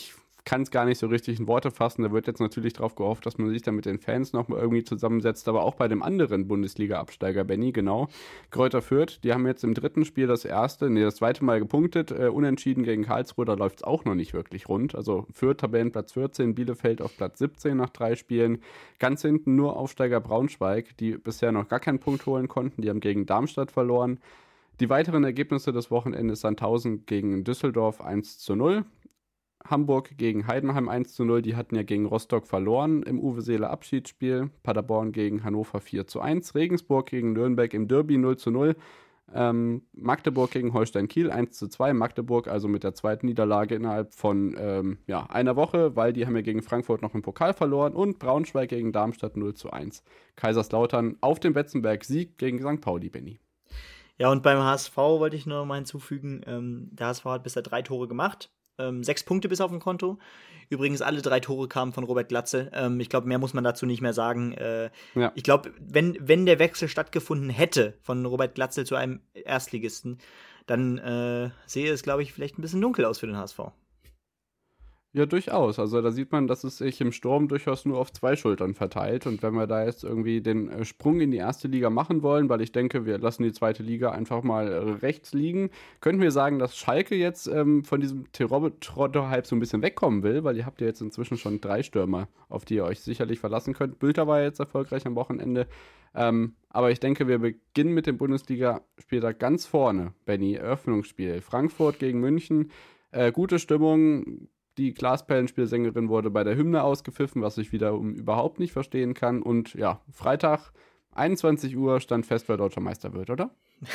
kann es gar nicht so richtig in Worte fassen. Da wird jetzt natürlich darauf gehofft, dass man sich dann mit den Fans nochmal irgendwie zusammensetzt. Aber auch bei dem anderen Bundesliga-Absteiger, Benny, genau. Greuther Fürth, die haben jetzt im 3. Spiel das zweite Mal gepunktet. Unentschieden gegen Karlsruhe, da läuft es auch noch nicht wirklich rund. Also Fürth, Tabellenplatz 14, Bielefeld auf Platz 17 nach 3 Spielen. Ganz hinten nur Aufsteiger Braunschweig, die bisher noch gar keinen Punkt holen konnten. Die haben gegen Darmstadt verloren. Die weiteren Ergebnisse des Wochenendes: Sandhausen gegen Düsseldorf 1:0. Hamburg gegen Heidenheim 1:0, die hatten ja gegen Rostock verloren im Uwe Seeler Abschiedsspiel. Paderborn gegen Hannover 4:1. Regensburg gegen Nürnberg im Derby 0:0. Magdeburg gegen Holstein Kiel 1:2. Magdeburg also mit der zweiten Niederlage innerhalb von einer Woche, weil die haben ja gegen Frankfurt noch im Pokal verloren. Und Braunschweig gegen Darmstadt 0:1. Kaiserslautern auf dem Betzenberg Sieg gegen St. Pauli, Benny. Ja, und beim HSV wollte ich nur noch mal hinzufügen, der HSV hat bisher 3 Tore gemacht. 6 Punkte bis auf dem Konto. Übrigens, alle 3 Tore kamen von Robert Glatzel. Ich glaube, mehr muss man dazu nicht mehr sagen. Ich glaube, wenn der Wechsel stattgefunden hätte von Robert Glatzel zu einem Erstligisten, dann sehe es, glaube ich, vielleicht ein bisschen dunkel aus für den HSV. Ja, durchaus. Also da sieht man, dass es sich im Sturm durchaus nur auf 2 Schultern verteilt. Und wenn wir da jetzt irgendwie den Sprung in die erste Liga machen wollen, weil ich denke, wir lassen die zweite Liga einfach mal rechts liegen, könnten wir sagen, dass Schalke jetzt von diesem Terodde-Hype so ein bisschen wegkommen will, weil ihr habt ja jetzt inzwischen schon 3 Stürmer, auf die ihr euch sicherlich verlassen könnt. Bülter war jetzt erfolgreich am Wochenende. Aber ich denke, wir beginnen mit dem Bundesligaspiel da ganz vorne, Benny. Eröffnungsspiel. Frankfurt gegen München. Gute Stimmung. Die Glasperlenspielsängerin wurde bei der Hymne ausgepfiffen, was ich wiederum überhaupt nicht verstehen kann. Und ja, Freitag, 21 Uhr, stand fest, wer deutscher Meister wird, oder?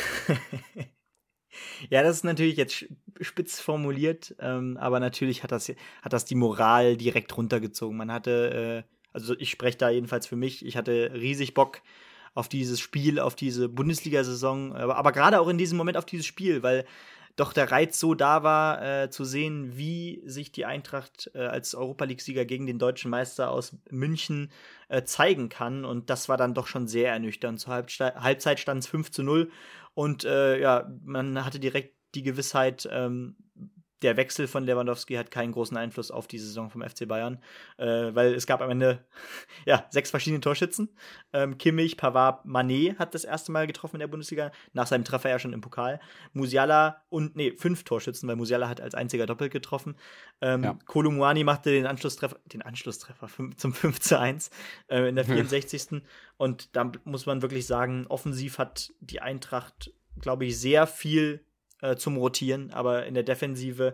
Ja, das ist natürlich jetzt spitz formuliert, aber natürlich hat das die Moral direkt runtergezogen. Man hatte, also ich spreche da jedenfalls für mich, ich hatte riesig Bock auf dieses Spiel, auf diese Bundesliga-Saison, aber gerade auch in diesem Moment auf dieses Spiel, weil doch der Reiz so da war, zu sehen, wie sich die Eintracht als Europa-League-Sieger gegen den deutschen Meister aus München zeigen kann. Und das war dann doch schon sehr ernüchternd. Zur Halbzeit stand es 5:0 und man hatte direkt die Gewissheit, der Wechsel von Lewandowski hat keinen großen Einfluss auf die Saison vom FC Bayern, weil es gab am Ende 6 verschiedene Torschützen. Kimmich, Pavard, Mané hat das erste Mal getroffen in der Bundesliga, nach seinem Treffer ja schon im Pokal. Musiala 5 Torschützen, weil Musiala hat als einziger doppelt getroffen. Kolo Muani machte den Anschlusstreffer zum 5:1 in der 64. Und da muss man wirklich sagen, offensiv hat die Eintracht, glaube ich, sehr viel zum Rotieren, aber in der Defensive,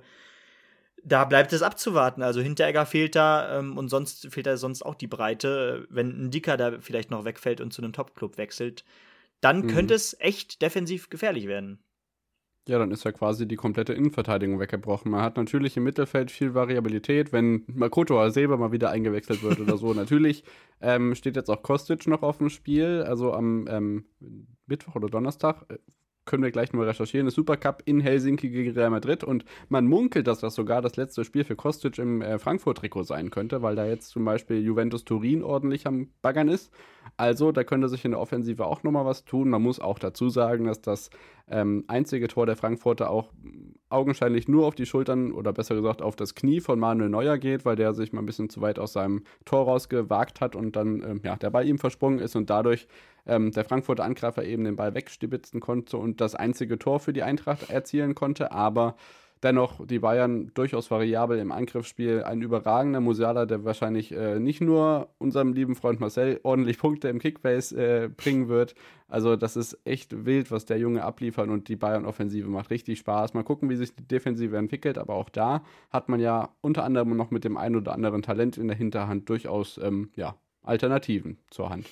da bleibt es abzuwarten. Also Hinteregger fehlt da und sonst fehlt da sonst auch die Breite. Wenn ein Dicker da vielleicht noch wegfällt und zu einem Top-Club wechselt, dann könnte es echt defensiv gefährlich werden. Ja, dann ist ja quasi die komplette Innenverteidigung weggebrochen. Man hat natürlich im Mittelfeld viel Variabilität, wenn Makoto Hasebe mal wieder eingewechselt wird oder so. Natürlich steht jetzt auch Kostic noch auf dem Spiel, also am Mittwoch oder Donnerstag. Können wir gleich mal recherchieren, das Supercup in Helsinki gegen Real Madrid, und man munkelt, dass das sogar das letzte Spiel für Kostic im Frankfurt-Trikot sein könnte, weil da jetzt zum Beispiel Juventus Turin ordentlich am Baggern ist. Also da könnte sich in der Offensive auch nochmal was tun. Man muss auch dazu sagen, dass das einzige Tor der Frankfurter auch augenscheinlich nur auf die Schultern oder besser gesagt auf das Knie von Manuel Neuer geht, weil der sich mal ein bisschen zu weit aus seinem Tor rausgewagt hat und dann der Ball ihm versprungen ist und dadurch der Frankfurter Angreifer eben den Ball wegstibitzen konnte und das einzige Tor für die Eintracht erzielen konnte, aber dennoch die Bayern durchaus variabel im Angriffsspiel. Ein überragender Musiala, der wahrscheinlich nicht nur unserem lieben Freund Marcel ordentlich Punkte im Kickbase bringen wird. Also das ist echt wild, was der Junge abliefert, und die Bayern-Offensive macht richtig Spaß. Mal gucken, wie sich die Defensive entwickelt, aber auch da hat man ja unter anderem noch mit dem ein oder anderen Talent in der Hinterhand durchaus Alternativen zur Hand.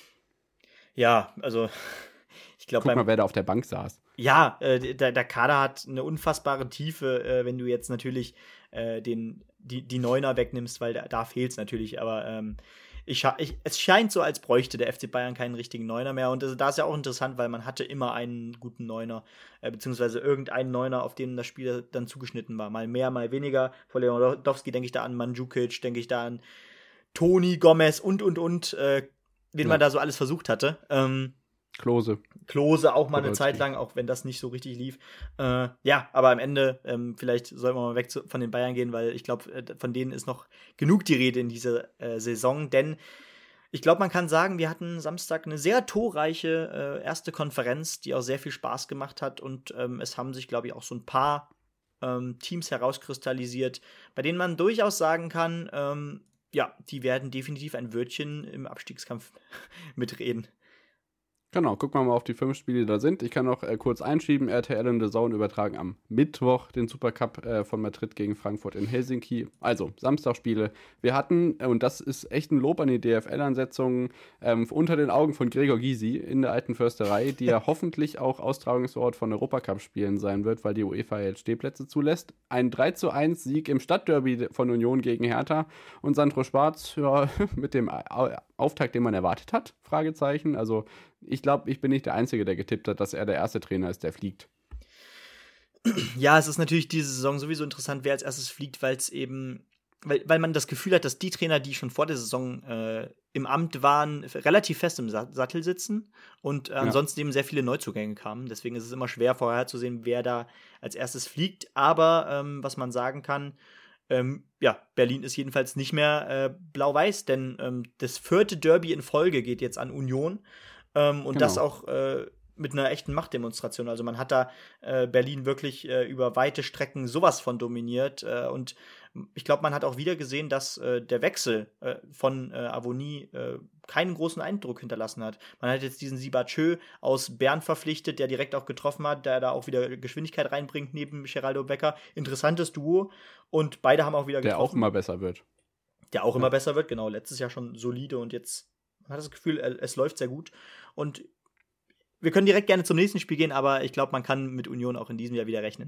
Ja, also ich glaube, guck mal, wer da auf der Bank saß. Ja, der Kader hat eine unfassbare Tiefe, wenn du jetzt natürlich die Neuner wegnimmst, weil da fehlt es natürlich, aber es scheint so, als bräuchte der FC Bayern keinen richtigen Neuner mehr, und da ist ja auch interessant, weil man hatte immer einen guten Neuner, beziehungsweise irgendeinen Neuner, auf den das Spiel dann zugeschnitten war, mal mehr, mal weniger. Vor Lewandowski denke ich da an Mandzukic, denke ich da an Toni, Gomez und, wen man da so alles versucht hatte. Klose auch mal eine Zeit lang, auch wenn das nicht so richtig lief. Ja, aber am Ende, vielleicht sollten wir mal weg von den Bayern gehen, weil ich glaube, von denen ist noch genug die Rede in dieser Saison, denn ich glaube, man kann sagen, wir hatten Samstag eine sehr torreiche erste Konferenz, die auch sehr viel Spaß gemacht hat und es haben sich, glaube ich, auch so ein paar Teams herauskristallisiert, bei denen man durchaus sagen kann, ja, die werden definitiv ein Wörtchen im Abstiegskampf mitreden. Genau, gucken wir mal auf die 5 Spiele, die da sind. Ich kann noch kurz einschieben, RTL und The Zone übertragen am Mittwoch den Supercup von Madrid gegen Frankfurt in Helsinki. Also, Samstagspiele. Wir hatten, und das ist echt ein Lob an die DFL-Ansetzungen, unter den Augen von Gregor Gysi in der Alten Försterei, die ja hoffentlich auch Austragungsort von Europacup-Spielen sein wird, weil die UEFA jetzt Stehplätze zulässt. Ein 3:1 Sieg im Stadtderby von Union gegen Hertha und Sandro Schwarz, ja, mit dem Auftakt, den man erwartet hat, Fragezeichen. Also, ich glaube, ich bin nicht der Einzige, der getippt hat, dass er der erste Trainer ist, der fliegt. Ja, es ist natürlich diese Saison sowieso interessant, wer als erstes fliegt, weil man das Gefühl hat, dass die Trainer, die schon vor der Saison im Amt waren, relativ fest im Sattel sitzen und ansonsten eben sehr viele Neuzugänge kamen. Deswegen ist es immer schwer vorherzusehen, wer da als erstes fliegt. Aber was man sagen kann, ja, Berlin ist jedenfalls nicht mehr blau-weiß, denn das 4. Derby in Folge geht jetzt an Union. Und das auch mit einer echten Machtdemonstration. Also man hat da Berlin wirklich über weite Strecken sowas von dominiert. Und ich glaube, man hat auch wieder gesehen, dass der Wechsel von Avonie keinen großen Eindruck hinterlassen hat. Man hat jetzt diesen Sibachö aus Bern verpflichtet, der direkt auch getroffen hat, der da auch wieder Geschwindigkeit reinbringt neben Geraldo Becker. Interessantes Duo. Und beide haben auch wieder getroffen. Der auch immer besser wird. Der auch immer besser wird, genau. Letztes Jahr schon solide und jetzt man hat das Gefühl, es läuft sehr gut. Und wir können direkt gerne zum nächsten Spiel gehen, aber ich glaube, man kann mit Union auch in diesem Jahr wieder rechnen.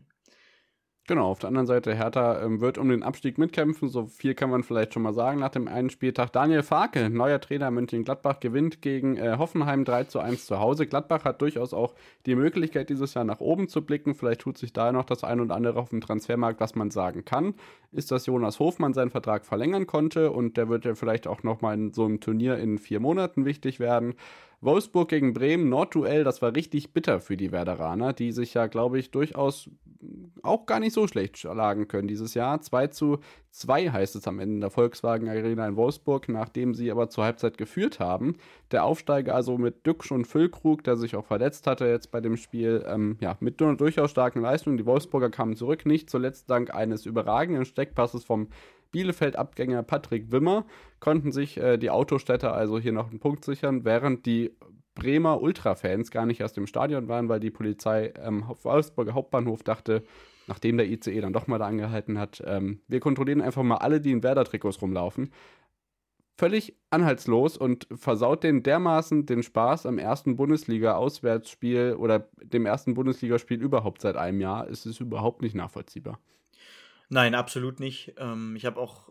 Genau, auf der anderen Seite, Hertha wird um den Abstieg mitkämpfen. So viel kann man vielleicht schon mal sagen nach dem einen Spieltag. Daniel Farke, neuer Trainer Mönchengladbach, gewinnt gegen Hoffenheim 3:1 zu Hause. Gladbach hat durchaus auch die Möglichkeit, dieses Jahr nach oben zu blicken. Vielleicht tut sich da noch das ein oder andere auf dem Transfermarkt, was man sagen kann. Ist, dass Jonas Hofmann seinen Vertrag verlängern konnte und der wird ja vielleicht auch noch mal in so einem Turnier in 4 Monaten wichtig werden. Wolfsburg gegen Bremen, Nordduell, das war richtig bitter für die Werderaner, die sich ja, glaube ich, durchaus auch gar nicht so schlecht schlagen können dieses Jahr. 2:2 heißt es am Ende in der Volkswagen Arena in Wolfsburg, nachdem sie aber zur Halbzeit geführt haben. Der Aufsteiger also mit Düksch und Füllkrug, der sich auch verletzt hatte jetzt bei dem Spiel, mit einer durchaus starken Leistung. Die Wolfsburger kamen zurück, nicht zuletzt dank eines überragenden Steckpasses vom Bielefeld-Abgänger Patrick Wimmer, konnten sich die Autostädter also hier noch einen Punkt sichern, während die Bremer Ultrafans gar nicht erst im Stadion waren, weil die Polizei auf Wolfsburger Hauptbahnhof dachte, nachdem der ICE dann doch mal da angehalten hat, wir kontrollieren einfach mal alle, die in Werder-Trikots rumlaufen. Völlig anhaltslos und versaut denen dermaßen den Spaß am ersten Bundesliga-Auswärtsspiel oder dem ersten Bundesligaspiel überhaupt seit einem Jahr. Es ist überhaupt nicht nachvollziehbar. Nein, absolut nicht. Ich habe auch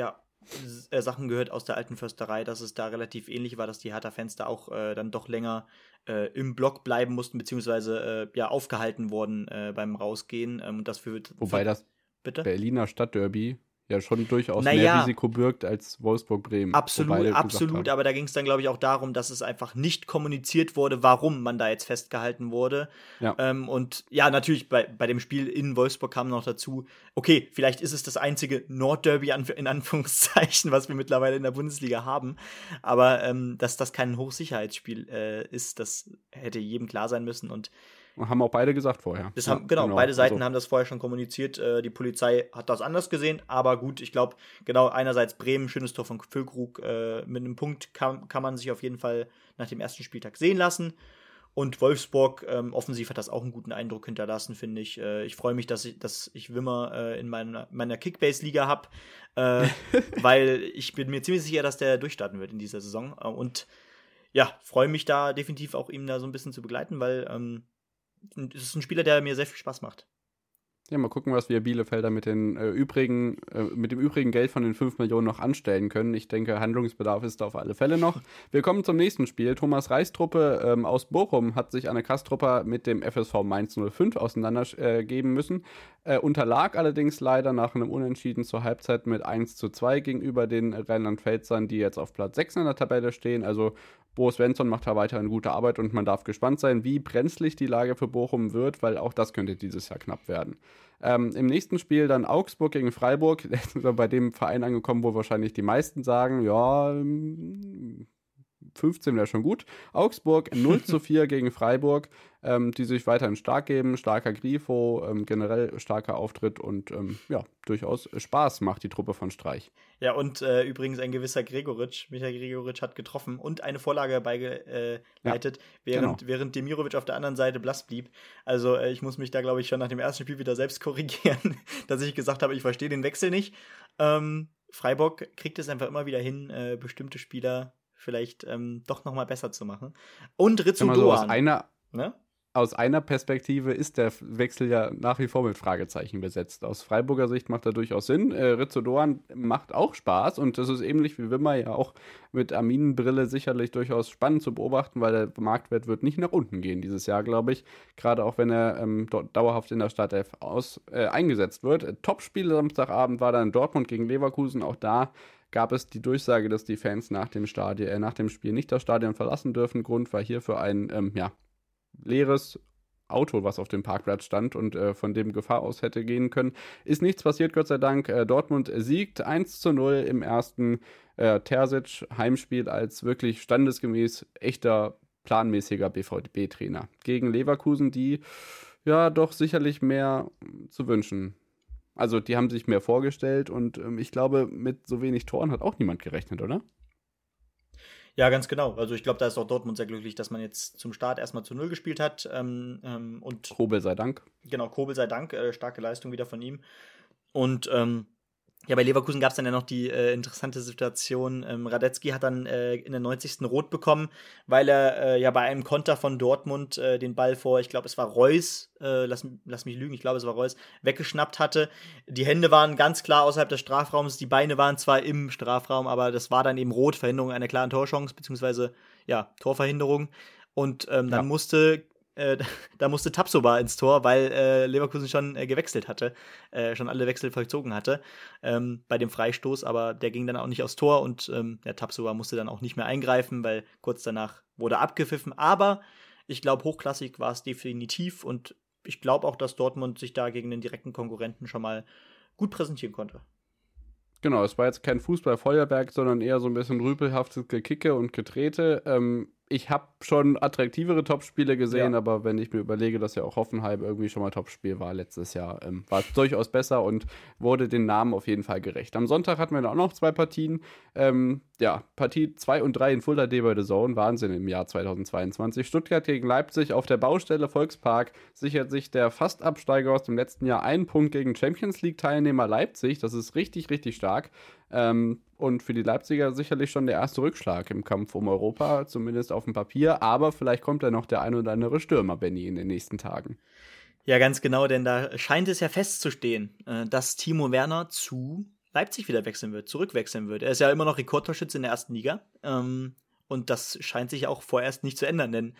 Sachen gehört aus der Alten Försterei, dass es da relativ ähnlich war, dass die Hertha-Fans da auch dann doch länger im Block bleiben mussten, beziehungsweise aufgehalten wurden beim Rausgehen. Wobei das Bitte? Berliner Stadtderby ja schon durchaus mehr Risiko birgt als Wolfsburg-Bremen. Absolut, aber da ging es dann, glaube ich, auch darum, dass es einfach nicht kommuniziert wurde, warum man da jetzt festgehalten wurde. Ja. Und ja, natürlich, bei dem Spiel in Wolfsburg kam noch dazu, okay, vielleicht ist es das einzige Nordderby in Anführungszeichen, was wir mittlerweile in der Bundesliga haben, aber dass das kein Hochsicherheitsspiel ist, das hätte jedem klar sein müssen und haben auch beide gesagt vorher. Beide Seiten haben das vorher schon kommuniziert. Die Polizei hat das anders gesehen, aber gut, ich glaube, genau, einerseits Bremen, schönes Tor von Füllkrug, mit einem Punkt kann man sich auf jeden Fall nach dem ersten Spieltag sehen lassen. Und Wolfsburg, offensiv hat das auch einen guten Eindruck hinterlassen, finde ich. Ich freue mich, dass ich Wimmer in meiner Kickbase-Liga habe, weil ich bin mir ziemlich sicher, dass der durchstarten wird in dieser Saison. Und ja, freue mich da definitiv auch, ihm da so ein bisschen zu begleiten, weil es ist ein Spieler, der mir sehr viel Spaß macht. Ja, mal gucken, was wir Bielefelder mit dem übrigen Geld von den 5 Millionen noch anstellen können. Ich denke, Handlungsbedarf ist da auf alle Fälle noch. Wir kommen zum nächsten Spiel. Thomas Reis Truppe aus Bochum hat sich Anne Kastrupper mit dem FSV Mainz 05 auseinandergeben müssen. Unterlag allerdings leider nach einem Unentschieden zur Halbzeit mit 1:2 gegenüber den Rheinland-Pfälzern, die jetzt auf Platz 6 in der Tabelle stehen. Also Bo Svensson macht da weiterhin gute Arbeit und man darf gespannt sein, wie brenzlig die Lage für Bochum wird, weil auch das könnte dieses Jahr knapp werden. Im nächsten Spiel dann Augsburg gegen Freiburg, bei dem Verein angekommen, wo wahrscheinlich die meisten sagen, ja, 15 wäre schon gut. Augsburg 0:4 gegen Freiburg, die sich weiterhin stark geben. Starker Grifo, generell starker Auftritt und durchaus Spaß macht die Truppe von Streich. Ja, und übrigens ein gewisser Michael Gregoritsch hat getroffen und eine Vorlage beigeleitet, während Demirovic auf der anderen Seite blass blieb. Also ich muss mich da, glaube ich, schon nach dem ersten Spiel wieder selbst korrigieren, dass ich gesagt habe, ich verstehe den Wechsel nicht. Freiburg kriegt es einfach immer wieder hin, bestimmte Spieler vielleicht doch nochmal besser zu machen. Und Ritsu Doan. Aus einer Perspektive ist der Wechsel ja nach wie vor mit Fragezeichen besetzt. Aus Freiburger Sicht macht er durchaus Sinn. Ritsu Doan macht auch Spaß und das ist ähnlich wie Wimmer ja auch mit Arminenbrille sicherlich durchaus spannend zu beobachten, weil der Marktwert wird nicht nach unten gehen dieses Jahr, glaube ich. Gerade auch wenn er dauerhaft in der Startelf eingesetzt wird. Topspiel Samstagabend war dann Dortmund gegen Leverkusen. Auch da gab es die Durchsage, dass die Fans nach dem Spiel nicht das Stadion verlassen dürfen. Grund war hierfür ein leeres Auto, was auf dem Parkplatz stand und von dem Gefahr aus hätte gehen können. Ist nichts passiert, Gott sei Dank. Dortmund siegt 1:0 im ersten Terzic-Heimspiel als wirklich standesgemäß echter, planmäßiger BVB-Trainer. Gegen Leverkusen, die ja doch sicherlich mehr zu wünschen. Also die haben sich mehr vorgestellt und ich glaube, mit so wenig Toren hat auch niemand gerechnet, oder? Ja, ganz genau. Also ich glaube, da ist auch Dortmund sehr glücklich, dass man jetzt zum Start erstmal zu 0 gespielt hat. Und Kobel sei Dank. Genau, Kobel sei Dank. Starke Leistung wieder von ihm. Und bei Leverkusen gab es dann ja noch die interessante Situation. Radetzky hat dann in der 90. Rot bekommen, weil er bei einem Konter von Dortmund den Ball vor, ich glaube, es war Reus, lass mich lügen, ich glaube, es war Reus, weggeschnappt hatte. Die Hände waren ganz klar außerhalb des Strafraums, die Beine waren zwar im Strafraum, aber das war dann eben Rot, Verhinderung einer klaren Torchance, beziehungsweise, Torverhinderung. Und dann musste Tapsoba ins Tor, weil Leverkusen schon gewechselt hatte, schon alle Wechsel vollzogen hatte bei dem Freistoß, aber der ging dann auch nicht aufs Tor und Tapsoba musste dann auch nicht mehr eingreifen, weil kurz danach wurde abgepfiffen, aber ich glaube, hochklassig war es definitiv und ich glaube auch, dass Dortmund sich da gegen den direkten Konkurrenten schon mal gut präsentieren konnte. Genau, es war jetzt kein Fußball-Feuerwerk, sondern eher so ein bisschen rüpelhaftes Gekicke und Getrete. Ich habe schon attraktivere Topspiele gesehen, aber wenn ich mir überlege, dass ja auch Hoffenheim irgendwie schon mal Topspiel war letztes Jahr, war es durchaus besser und wurde den Namen auf jeden Fall gerecht. Am Sonntag hatten wir dann auch noch 2 Partien. Partie 2 und 3 in Full HD bei The Zone, Wahnsinn im Jahr 2022. Stuttgart gegen Leipzig auf der Baustelle Volkspark sichert sich der Fastabsteiger aus dem letzten Jahr einen Punkt gegen Champions-League-Teilnehmer Leipzig. Das ist richtig, richtig stark. Und für die Leipziger sicherlich schon der erste Rückschlag im Kampf um Europa, zumindest auf dem Papier. Aber vielleicht kommt ja noch der ein oder andere Stürmer, Benny, in den nächsten Tagen. Ja, ganz genau, denn da scheint es ja festzustehen, dass Timo Werner zu Leipzig wieder zurückwechseln wird. Er ist ja immer noch Rekordtorschütze in der ersten Liga. Und das scheint sich auch vorerst nicht zu ändern, denn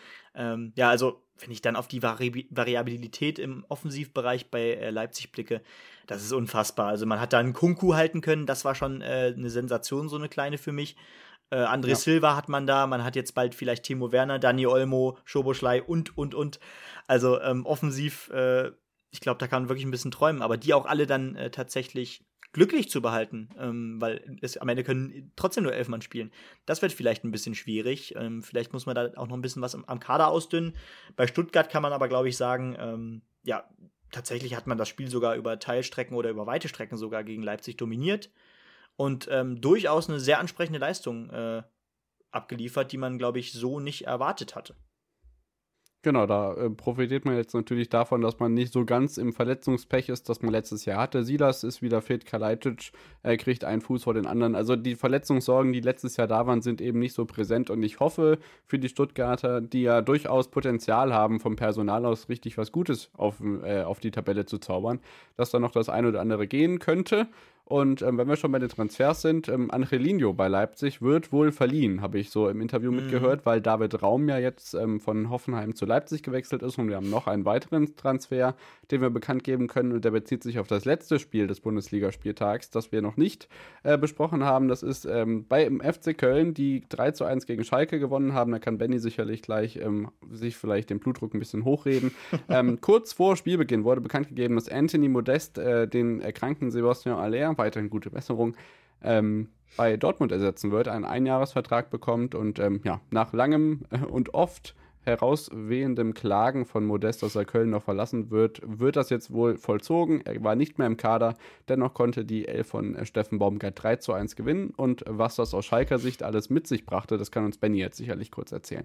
wenn ich dann auf die Variabilität im Offensivbereich bei Leipzig blicke, das ist unfassbar. Also man hat da einen Kunku halten können, das war schon eine Sensation, so eine kleine für mich. André Silva hat man hat jetzt bald vielleicht Timo Werner, Dani Olmo, Szoboszlai und. Also offensiv, ich glaube, da kann man wirklich ein bisschen träumen, aber die auch alle dann tatsächlich glücklich zu behalten, weil am Ende können trotzdem nur 11 Mann spielen. Das wird vielleicht ein bisschen schwierig. Vielleicht muss man da auch noch ein bisschen was am Kader ausdünnen. Bei Stuttgart kann man aber, glaube ich, sagen, tatsächlich hat man das Spiel sogar über Teilstrecken oder über weite Strecken sogar gegen Leipzig dominiert und durchaus eine sehr ansprechende Leistung abgeliefert, die man, glaube ich, so nicht erwartet hatte. Genau, da profitiert man jetzt natürlich davon, dass man nicht so ganz im Verletzungspech ist, das man letztes Jahr hatte. Silas ist wieder fit, Kalajdzic kriegt einen Fuß vor den anderen. Also die Verletzungssorgen, die letztes Jahr da waren, sind eben nicht so präsent. Und ich hoffe für die Stuttgarter, die ja durchaus Potenzial haben, vom Personal aus richtig was Gutes auf die Tabelle zu zaubern, dass da noch das ein oder andere gehen könnte. Und wenn wir schon bei den Transfers sind, Angelino bei Leipzig wird wohl verliehen, habe ich so im Interview mitgehört, weil David Raum ja jetzt von Hoffenheim zu Leipzig gewechselt ist und wir haben noch einen weiteren Transfer, den wir bekannt geben können und der bezieht sich auf das letzte Spiel des Bundesligaspieltags, das wir noch nicht besprochen haben. Das ist beim FC Köln, die 3:1 gegen Schalke gewonnen haben. Da kann Benny sicherlich gleich sich vielleicht den Blutdruck ein bisschen hochreden. Kurz vor Spielbeginn wurde bekannt gegeben, dass Anthony Modest den erkrankten Sebastian Haller, weiterhin gute Besserung, bei Dortmund ersetzen wird, einen Einjahresvertrag bekommt und nach langem und oft herauswehendem Klagen von Modest, dass er Köln noch verlassen wird das jetzt wohl vollzogen. Er war nicht mehr im Kader, dennoch konnte die Elf von Steffen Baumgart 3:1 gewinnen und was das aus Schalker Sicht alles mit sich brachte, das kann uns Benny jetzt sicherlich kurz erzählen.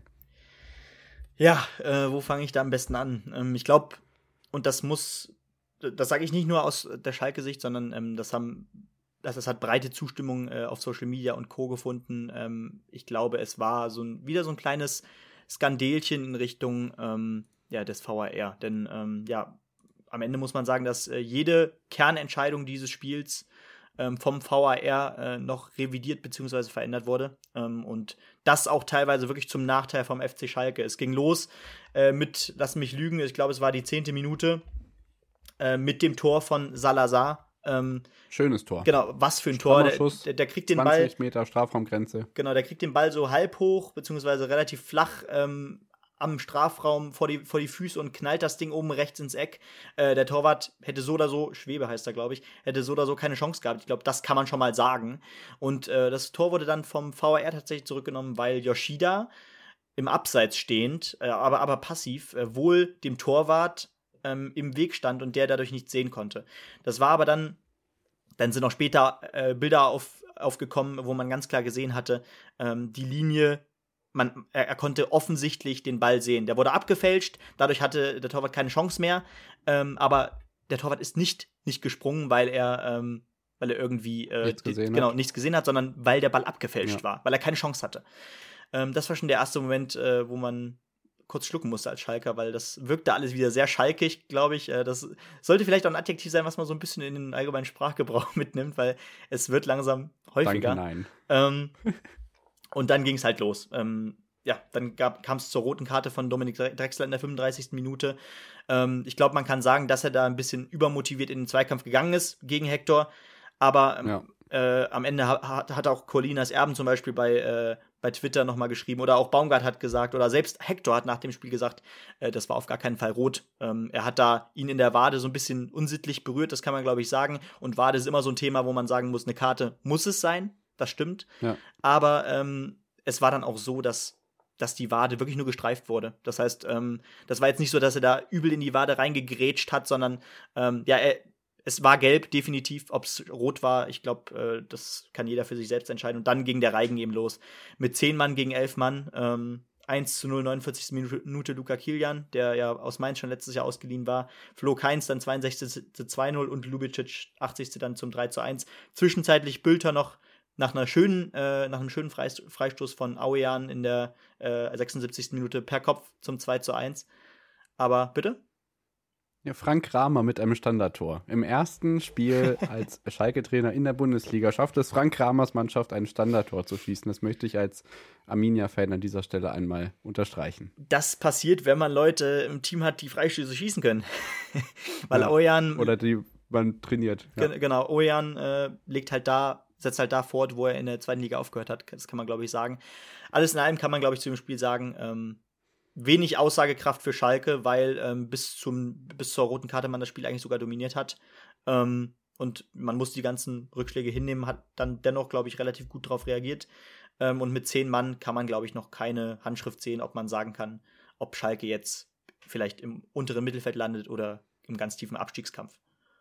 Ja, wo fange ich da am besten an? Ich glaube, und das sage ich nicht nur aus der Schalke-Sicht, sondern das hat breite Zustimmung auf Social Media und Co. gefunden. Ich glaube, es war wieder so ein kleines Skandelchen in Richtung des VAR. Denn am Ende muss man sagen, dass jede Kernentscheidung dieses Spiels vom VAR noch revidiert bzw. verändert wurde. Und das auch teilweise wirklich zum Nachteil vom FC Schalke. Es ging los mit, lass mich lügen, ich glaube, es war die 10. Minute, mit dem Tor von Salazar. Schönes Tor. Genau, was für ein Tor. Der kriegt den Ball. 20 Meter Strafraumgrenze. Genau, der kriegt den Ball so halb hoch, beziehungsweise relativ flach am Strafraum vor die Füße und knallt das Ding oben rechts ins Eck. Der Torwart hätte so oder so, Schwebe heißt er, glaube ich, hätte so oder so keine Chance gehabt. Ich glaube, das kann man schon mal sagen. Und das Tor wurde dann vom VAR tatsächlich zurückgenommen, weil Yoshida im Abseits stehend, aber passiv, wohl dem Torwart im Weg stand und der dadurch nichts sehen konnte. Das war aber dann sind auch später Bilder aufgekommen, wo man ganz klar gesehen hatte, die Linie, er konnte offensichtlich den Ball sehen. Der wurde abgefälscht, dadurch hatte der Torwart keine Chance mehr, aber der Torwart ist nicht gesprungen, weil er irgendwie nichts gesehen hat, sondern weil der Ball abgefälscht war, weil er keine Chance hatte. Das war schon der erste Moment, wo man kurz schlucken musste als Schalker, weil das wirkte alles wieder sehr schalkig, glaube ich. Das sollte vielleicht auch ein Adjektiv sein, was man so ein bisschen in den allgemeinen Sprachgebrauch mitnimmt, weil es wird langsam häufiger. Danke, nein. Und dann ging es halt los. Dann kam es zur roten Karte von Dominik Drexler in der 35. Minute. Ich glaube, man kann sagen, dass er da ein bisschen übermotiviert in den Zweikampf gegangen ist gegen Hector, aber am Ende hat auch Colinas Erben zum Beispiel bei Twitter nochmal geschrieben oder auch Baumgart hat gesagt oder selbst Hector hat nach dem Spiel gesagt, das war auf gar keinen Fall rot. Er hat da ihn in der Wade so ein bisschen unsittlich berührt, das kann man glaube ich sagen. Und Wade ist immer so ein Thema, wo man sagen muss, eine Karte muss es sein, das stimmt. Ja. Aber es war dann auch so, dass die Wade wirklich nur gestreift wurde. Das heißt, das war jetzt nicht so, dass er da übel in die Wade reingegrätscht hat, sondern es war gelb, definitiv. Ob es rot war, ich glaube, das kann jeder für sich selbst entscheiden. Und dann ging der Reigen eben los. Mit 10 Mann gegen 11 Mann. 1:0, 49. Minute Luka Kilian, der ja aus Mainz schon letztes Jahr ausgeliehen war. Flo Kainz dann 62. 2:0 und Lubicic 80. dann zum 3:1. Zwischenzeitlich Bülter noch nach einem schönen Freistoß von Auean in der 76. Minute per Kopf zum 2:1. Aber bitte? Ja, Frank Kramer mit einem Standardtor. Im ersten Spiel als Schalke-Trainer in der Bundesliga schafft es Frank Kramers Mannschaft, ein Standardtor zu schießen. Das möchte ich als Arminia-Fan an dieser Stelle einmal unterstreichen. Das passiert, wenn man Leute im Team hat, die Freistöße schießen können. Weil Auean... Oder die man trainiert. Ja. Genau, Auean setzt halt da fort, wo er in der zweiten Liga aufgehört hat. Das kann man, glaube ich, sagen. Alles in allem kann man, glaube ich, zu dem Spiel sagen, wenig Aussagekraft für Schalke, weil bis zur roten Karte man das Spiel eigentlich sogar dominiert hat. Und man muss die ganzen Rückschläge hinnehmen, hat dann dennoch, glaube ich, relativ gut darauf reagiert. Und mit 10 Mann kann man, glaube ich, noch keine Handschrift sehen, ob man sagen kann, ob Schalke jetzt vielleicht im unteren Mittelfeld landet oder im ganz tiefen Abstiegskampf.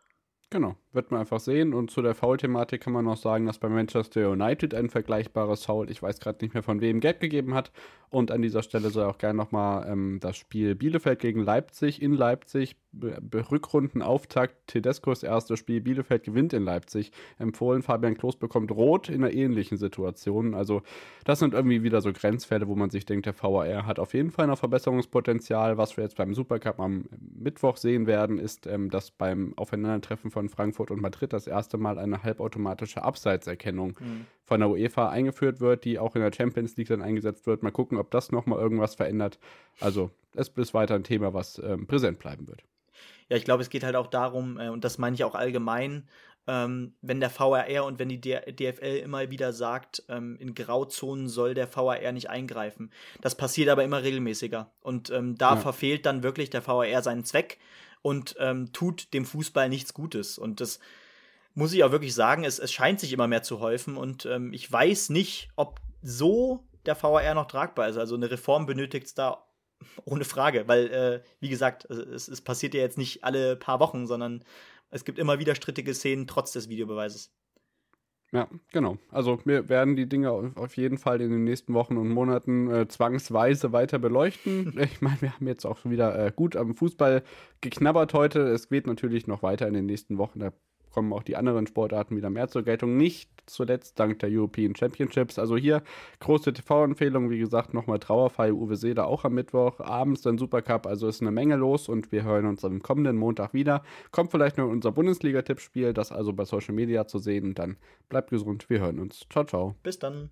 Genau, wird man einfach sehen. Und zu der Foul-Thematik kann man noch sagen, dass bei Manchester United ein vergleichbares Foul, ich weiß gerade nicht mehr von wem, gelb gegeben hat. Und an dieser Stelle soll auch gerne nochmal das Spiel Bielefeld gegen Leipzig in Leipzig, Rückrundenauftakt, Tedescos erstes Spiel, Bielefeld gewinnt in Leipzig, empfohlen. Fabian Klos bekommt Rot in einer ähnlichen Situation. Also das sind irgendwie wieder so Grenzfälle, wo man sich denkt, der VAR hat auf jeden Fall noch Verbesserungspotenzial. Was wir jetzt beim Supercup am Mittwoch sehen werden, ist, dass beim Aufeinandertreffen von Frankfurt und Madrid das erste Mal eine halbautomatische Abseitserkennung von der UEFA eingeführt wird, die auch in der Champions League dann eingesetzt wird. Mal gucken, ob das nochmal irgendwas verändert. Also es ist weiter ein Thema, was präsent bleiben wird. Ja, ich glaube, es geht halt auch darum, und das meine ich auch allgemein, wenn der VAR und wenn die DFL immer wieder sagt, in Grauzonen soll der VAR nicht eingreifen. Das passiert aber immer regelmäßiger. Und verfehlt dann wirklich der VAR seinen Zweck und tut dem Fußball nichts Gutes. Und das muss ich auch wirklich sagen, es scheint sich immer mehr zu häufen. Und ich weiß nicht, ob so der VAR noch tragbar ist. Also eine Reform benötigt es da ohne Frage, weil, wie gesagt, es passiert ja jetzt nicht alle paar Wochen, sondern es gibt immer wieder strittige Szenen trotz des Videobeweises. Ja, genau. Also wir werden die Dinge auf jeden Fall in den nächsten Wochen und Monaten zwangsweise weiter beleuchten. Ich meine, wir haben jetzt auch schon wieder gut am Fußball geknabbert heute. Es geht natürlich noch weiter in den nächsten Wochen. Da kommen auch die anderen Sportarten wieder mehr zur Geltung. Nicht zuletzt dank der European Championships. Also hier große TV-Empfehlung. Wie gesagt, nochmal Trauerfall Uwe Seeler auch am Mittwoch. Abends dann Supercup. Also ist eine Menge los und wir hören uns am kommenden Montag wieder. Kommt vielleicht noch unser Bundesliga-Tippspiel. Das also bei Social Media zu sehen. Und dann bleibt gesund. Wir hören uns. Ciao, ciao. Bis dann.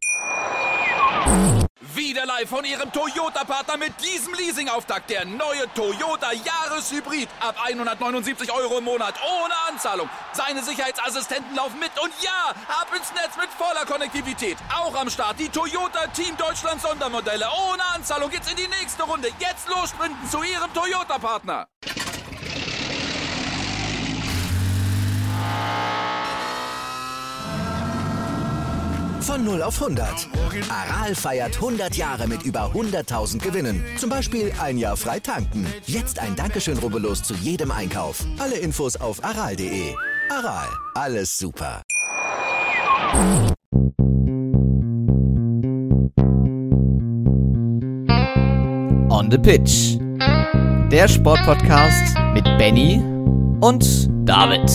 Wieder live von Ihrem Toyota-Partner mit diesem Leasing-Auftakt. Der neue Toyota Jahreshybrid. Ab 179 € im Monat. Ohne Anzahlung. Seine Sicherheitsassistenten laufen mit. Und ja, ab ins Netz mit voller Konnektivität. Auch am Start die Toyota Team Deutschland Sondermodelle. Ohne Anzahlung geht's in die nächste Runde. Jetzt los sprinten zu Ihrem Toyota-Partner. Von 0 auf 100. Aral feiert 100 Jahre mit über 100.000 Gewinnen. Zum Beispiel ein Jahr frei tanken. Jetzt ein Dankeschön, rubbellos zu jedem Einkauf. Alle Infos auf aral.de. Aral, alles super. On the Pitch. Der Sportpodcast mit Benny und David.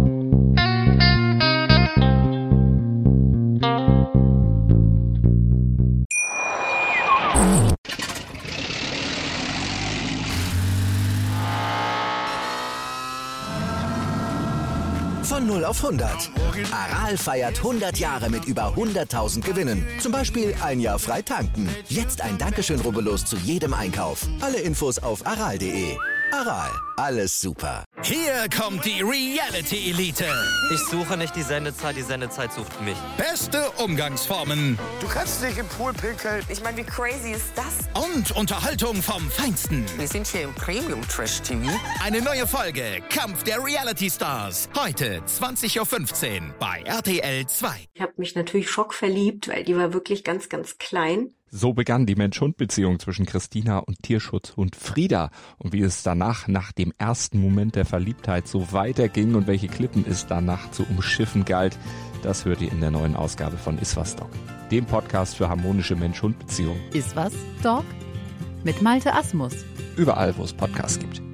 Von 0 auf 100. Aral feiert 100 Jahre mit über 100.000 Gewinnen. Zum Beispiel ein Jahr frei tanken. Jetzt ein Dankeschön, rubbellos zu jedem Einkauf. Alle Infos auf aral.de. Aral, alles super. Hier kommt die Reality-Elite. Ich suche nicht die Sendezeit sucht mich. Beste Umgangsformen. Du kannst nicht im Pool pinkeln. Ich meine, wie crazy ist das? Und Unterhaltung vom Feinsten. Wir sind hier im Premium-Trash-TV. Eine neue Folge Kampf der Reality-Stars. Heute 20.15 Uhr bei RTL 2. Ich habe mich natürlich schockverliebt, weil die war wirklich ganz, ganz klein. So begann die Mensch-Hund-Beziehung zwischen Christina und Tierschutzhund Frieda. Und wie es danach, nach dem ersten Moment der Verliebtheit, so weiterging und welche Klippen es danach zu umschiffen galt, das hört ihr in der neuen Ausgabe von Iswas Dog, dem Podcast für harmonische Mensch-Hund-Beziehungen. Iswas Dog? Mit Malte Asmus. Überall, wo es Podcasts gibt.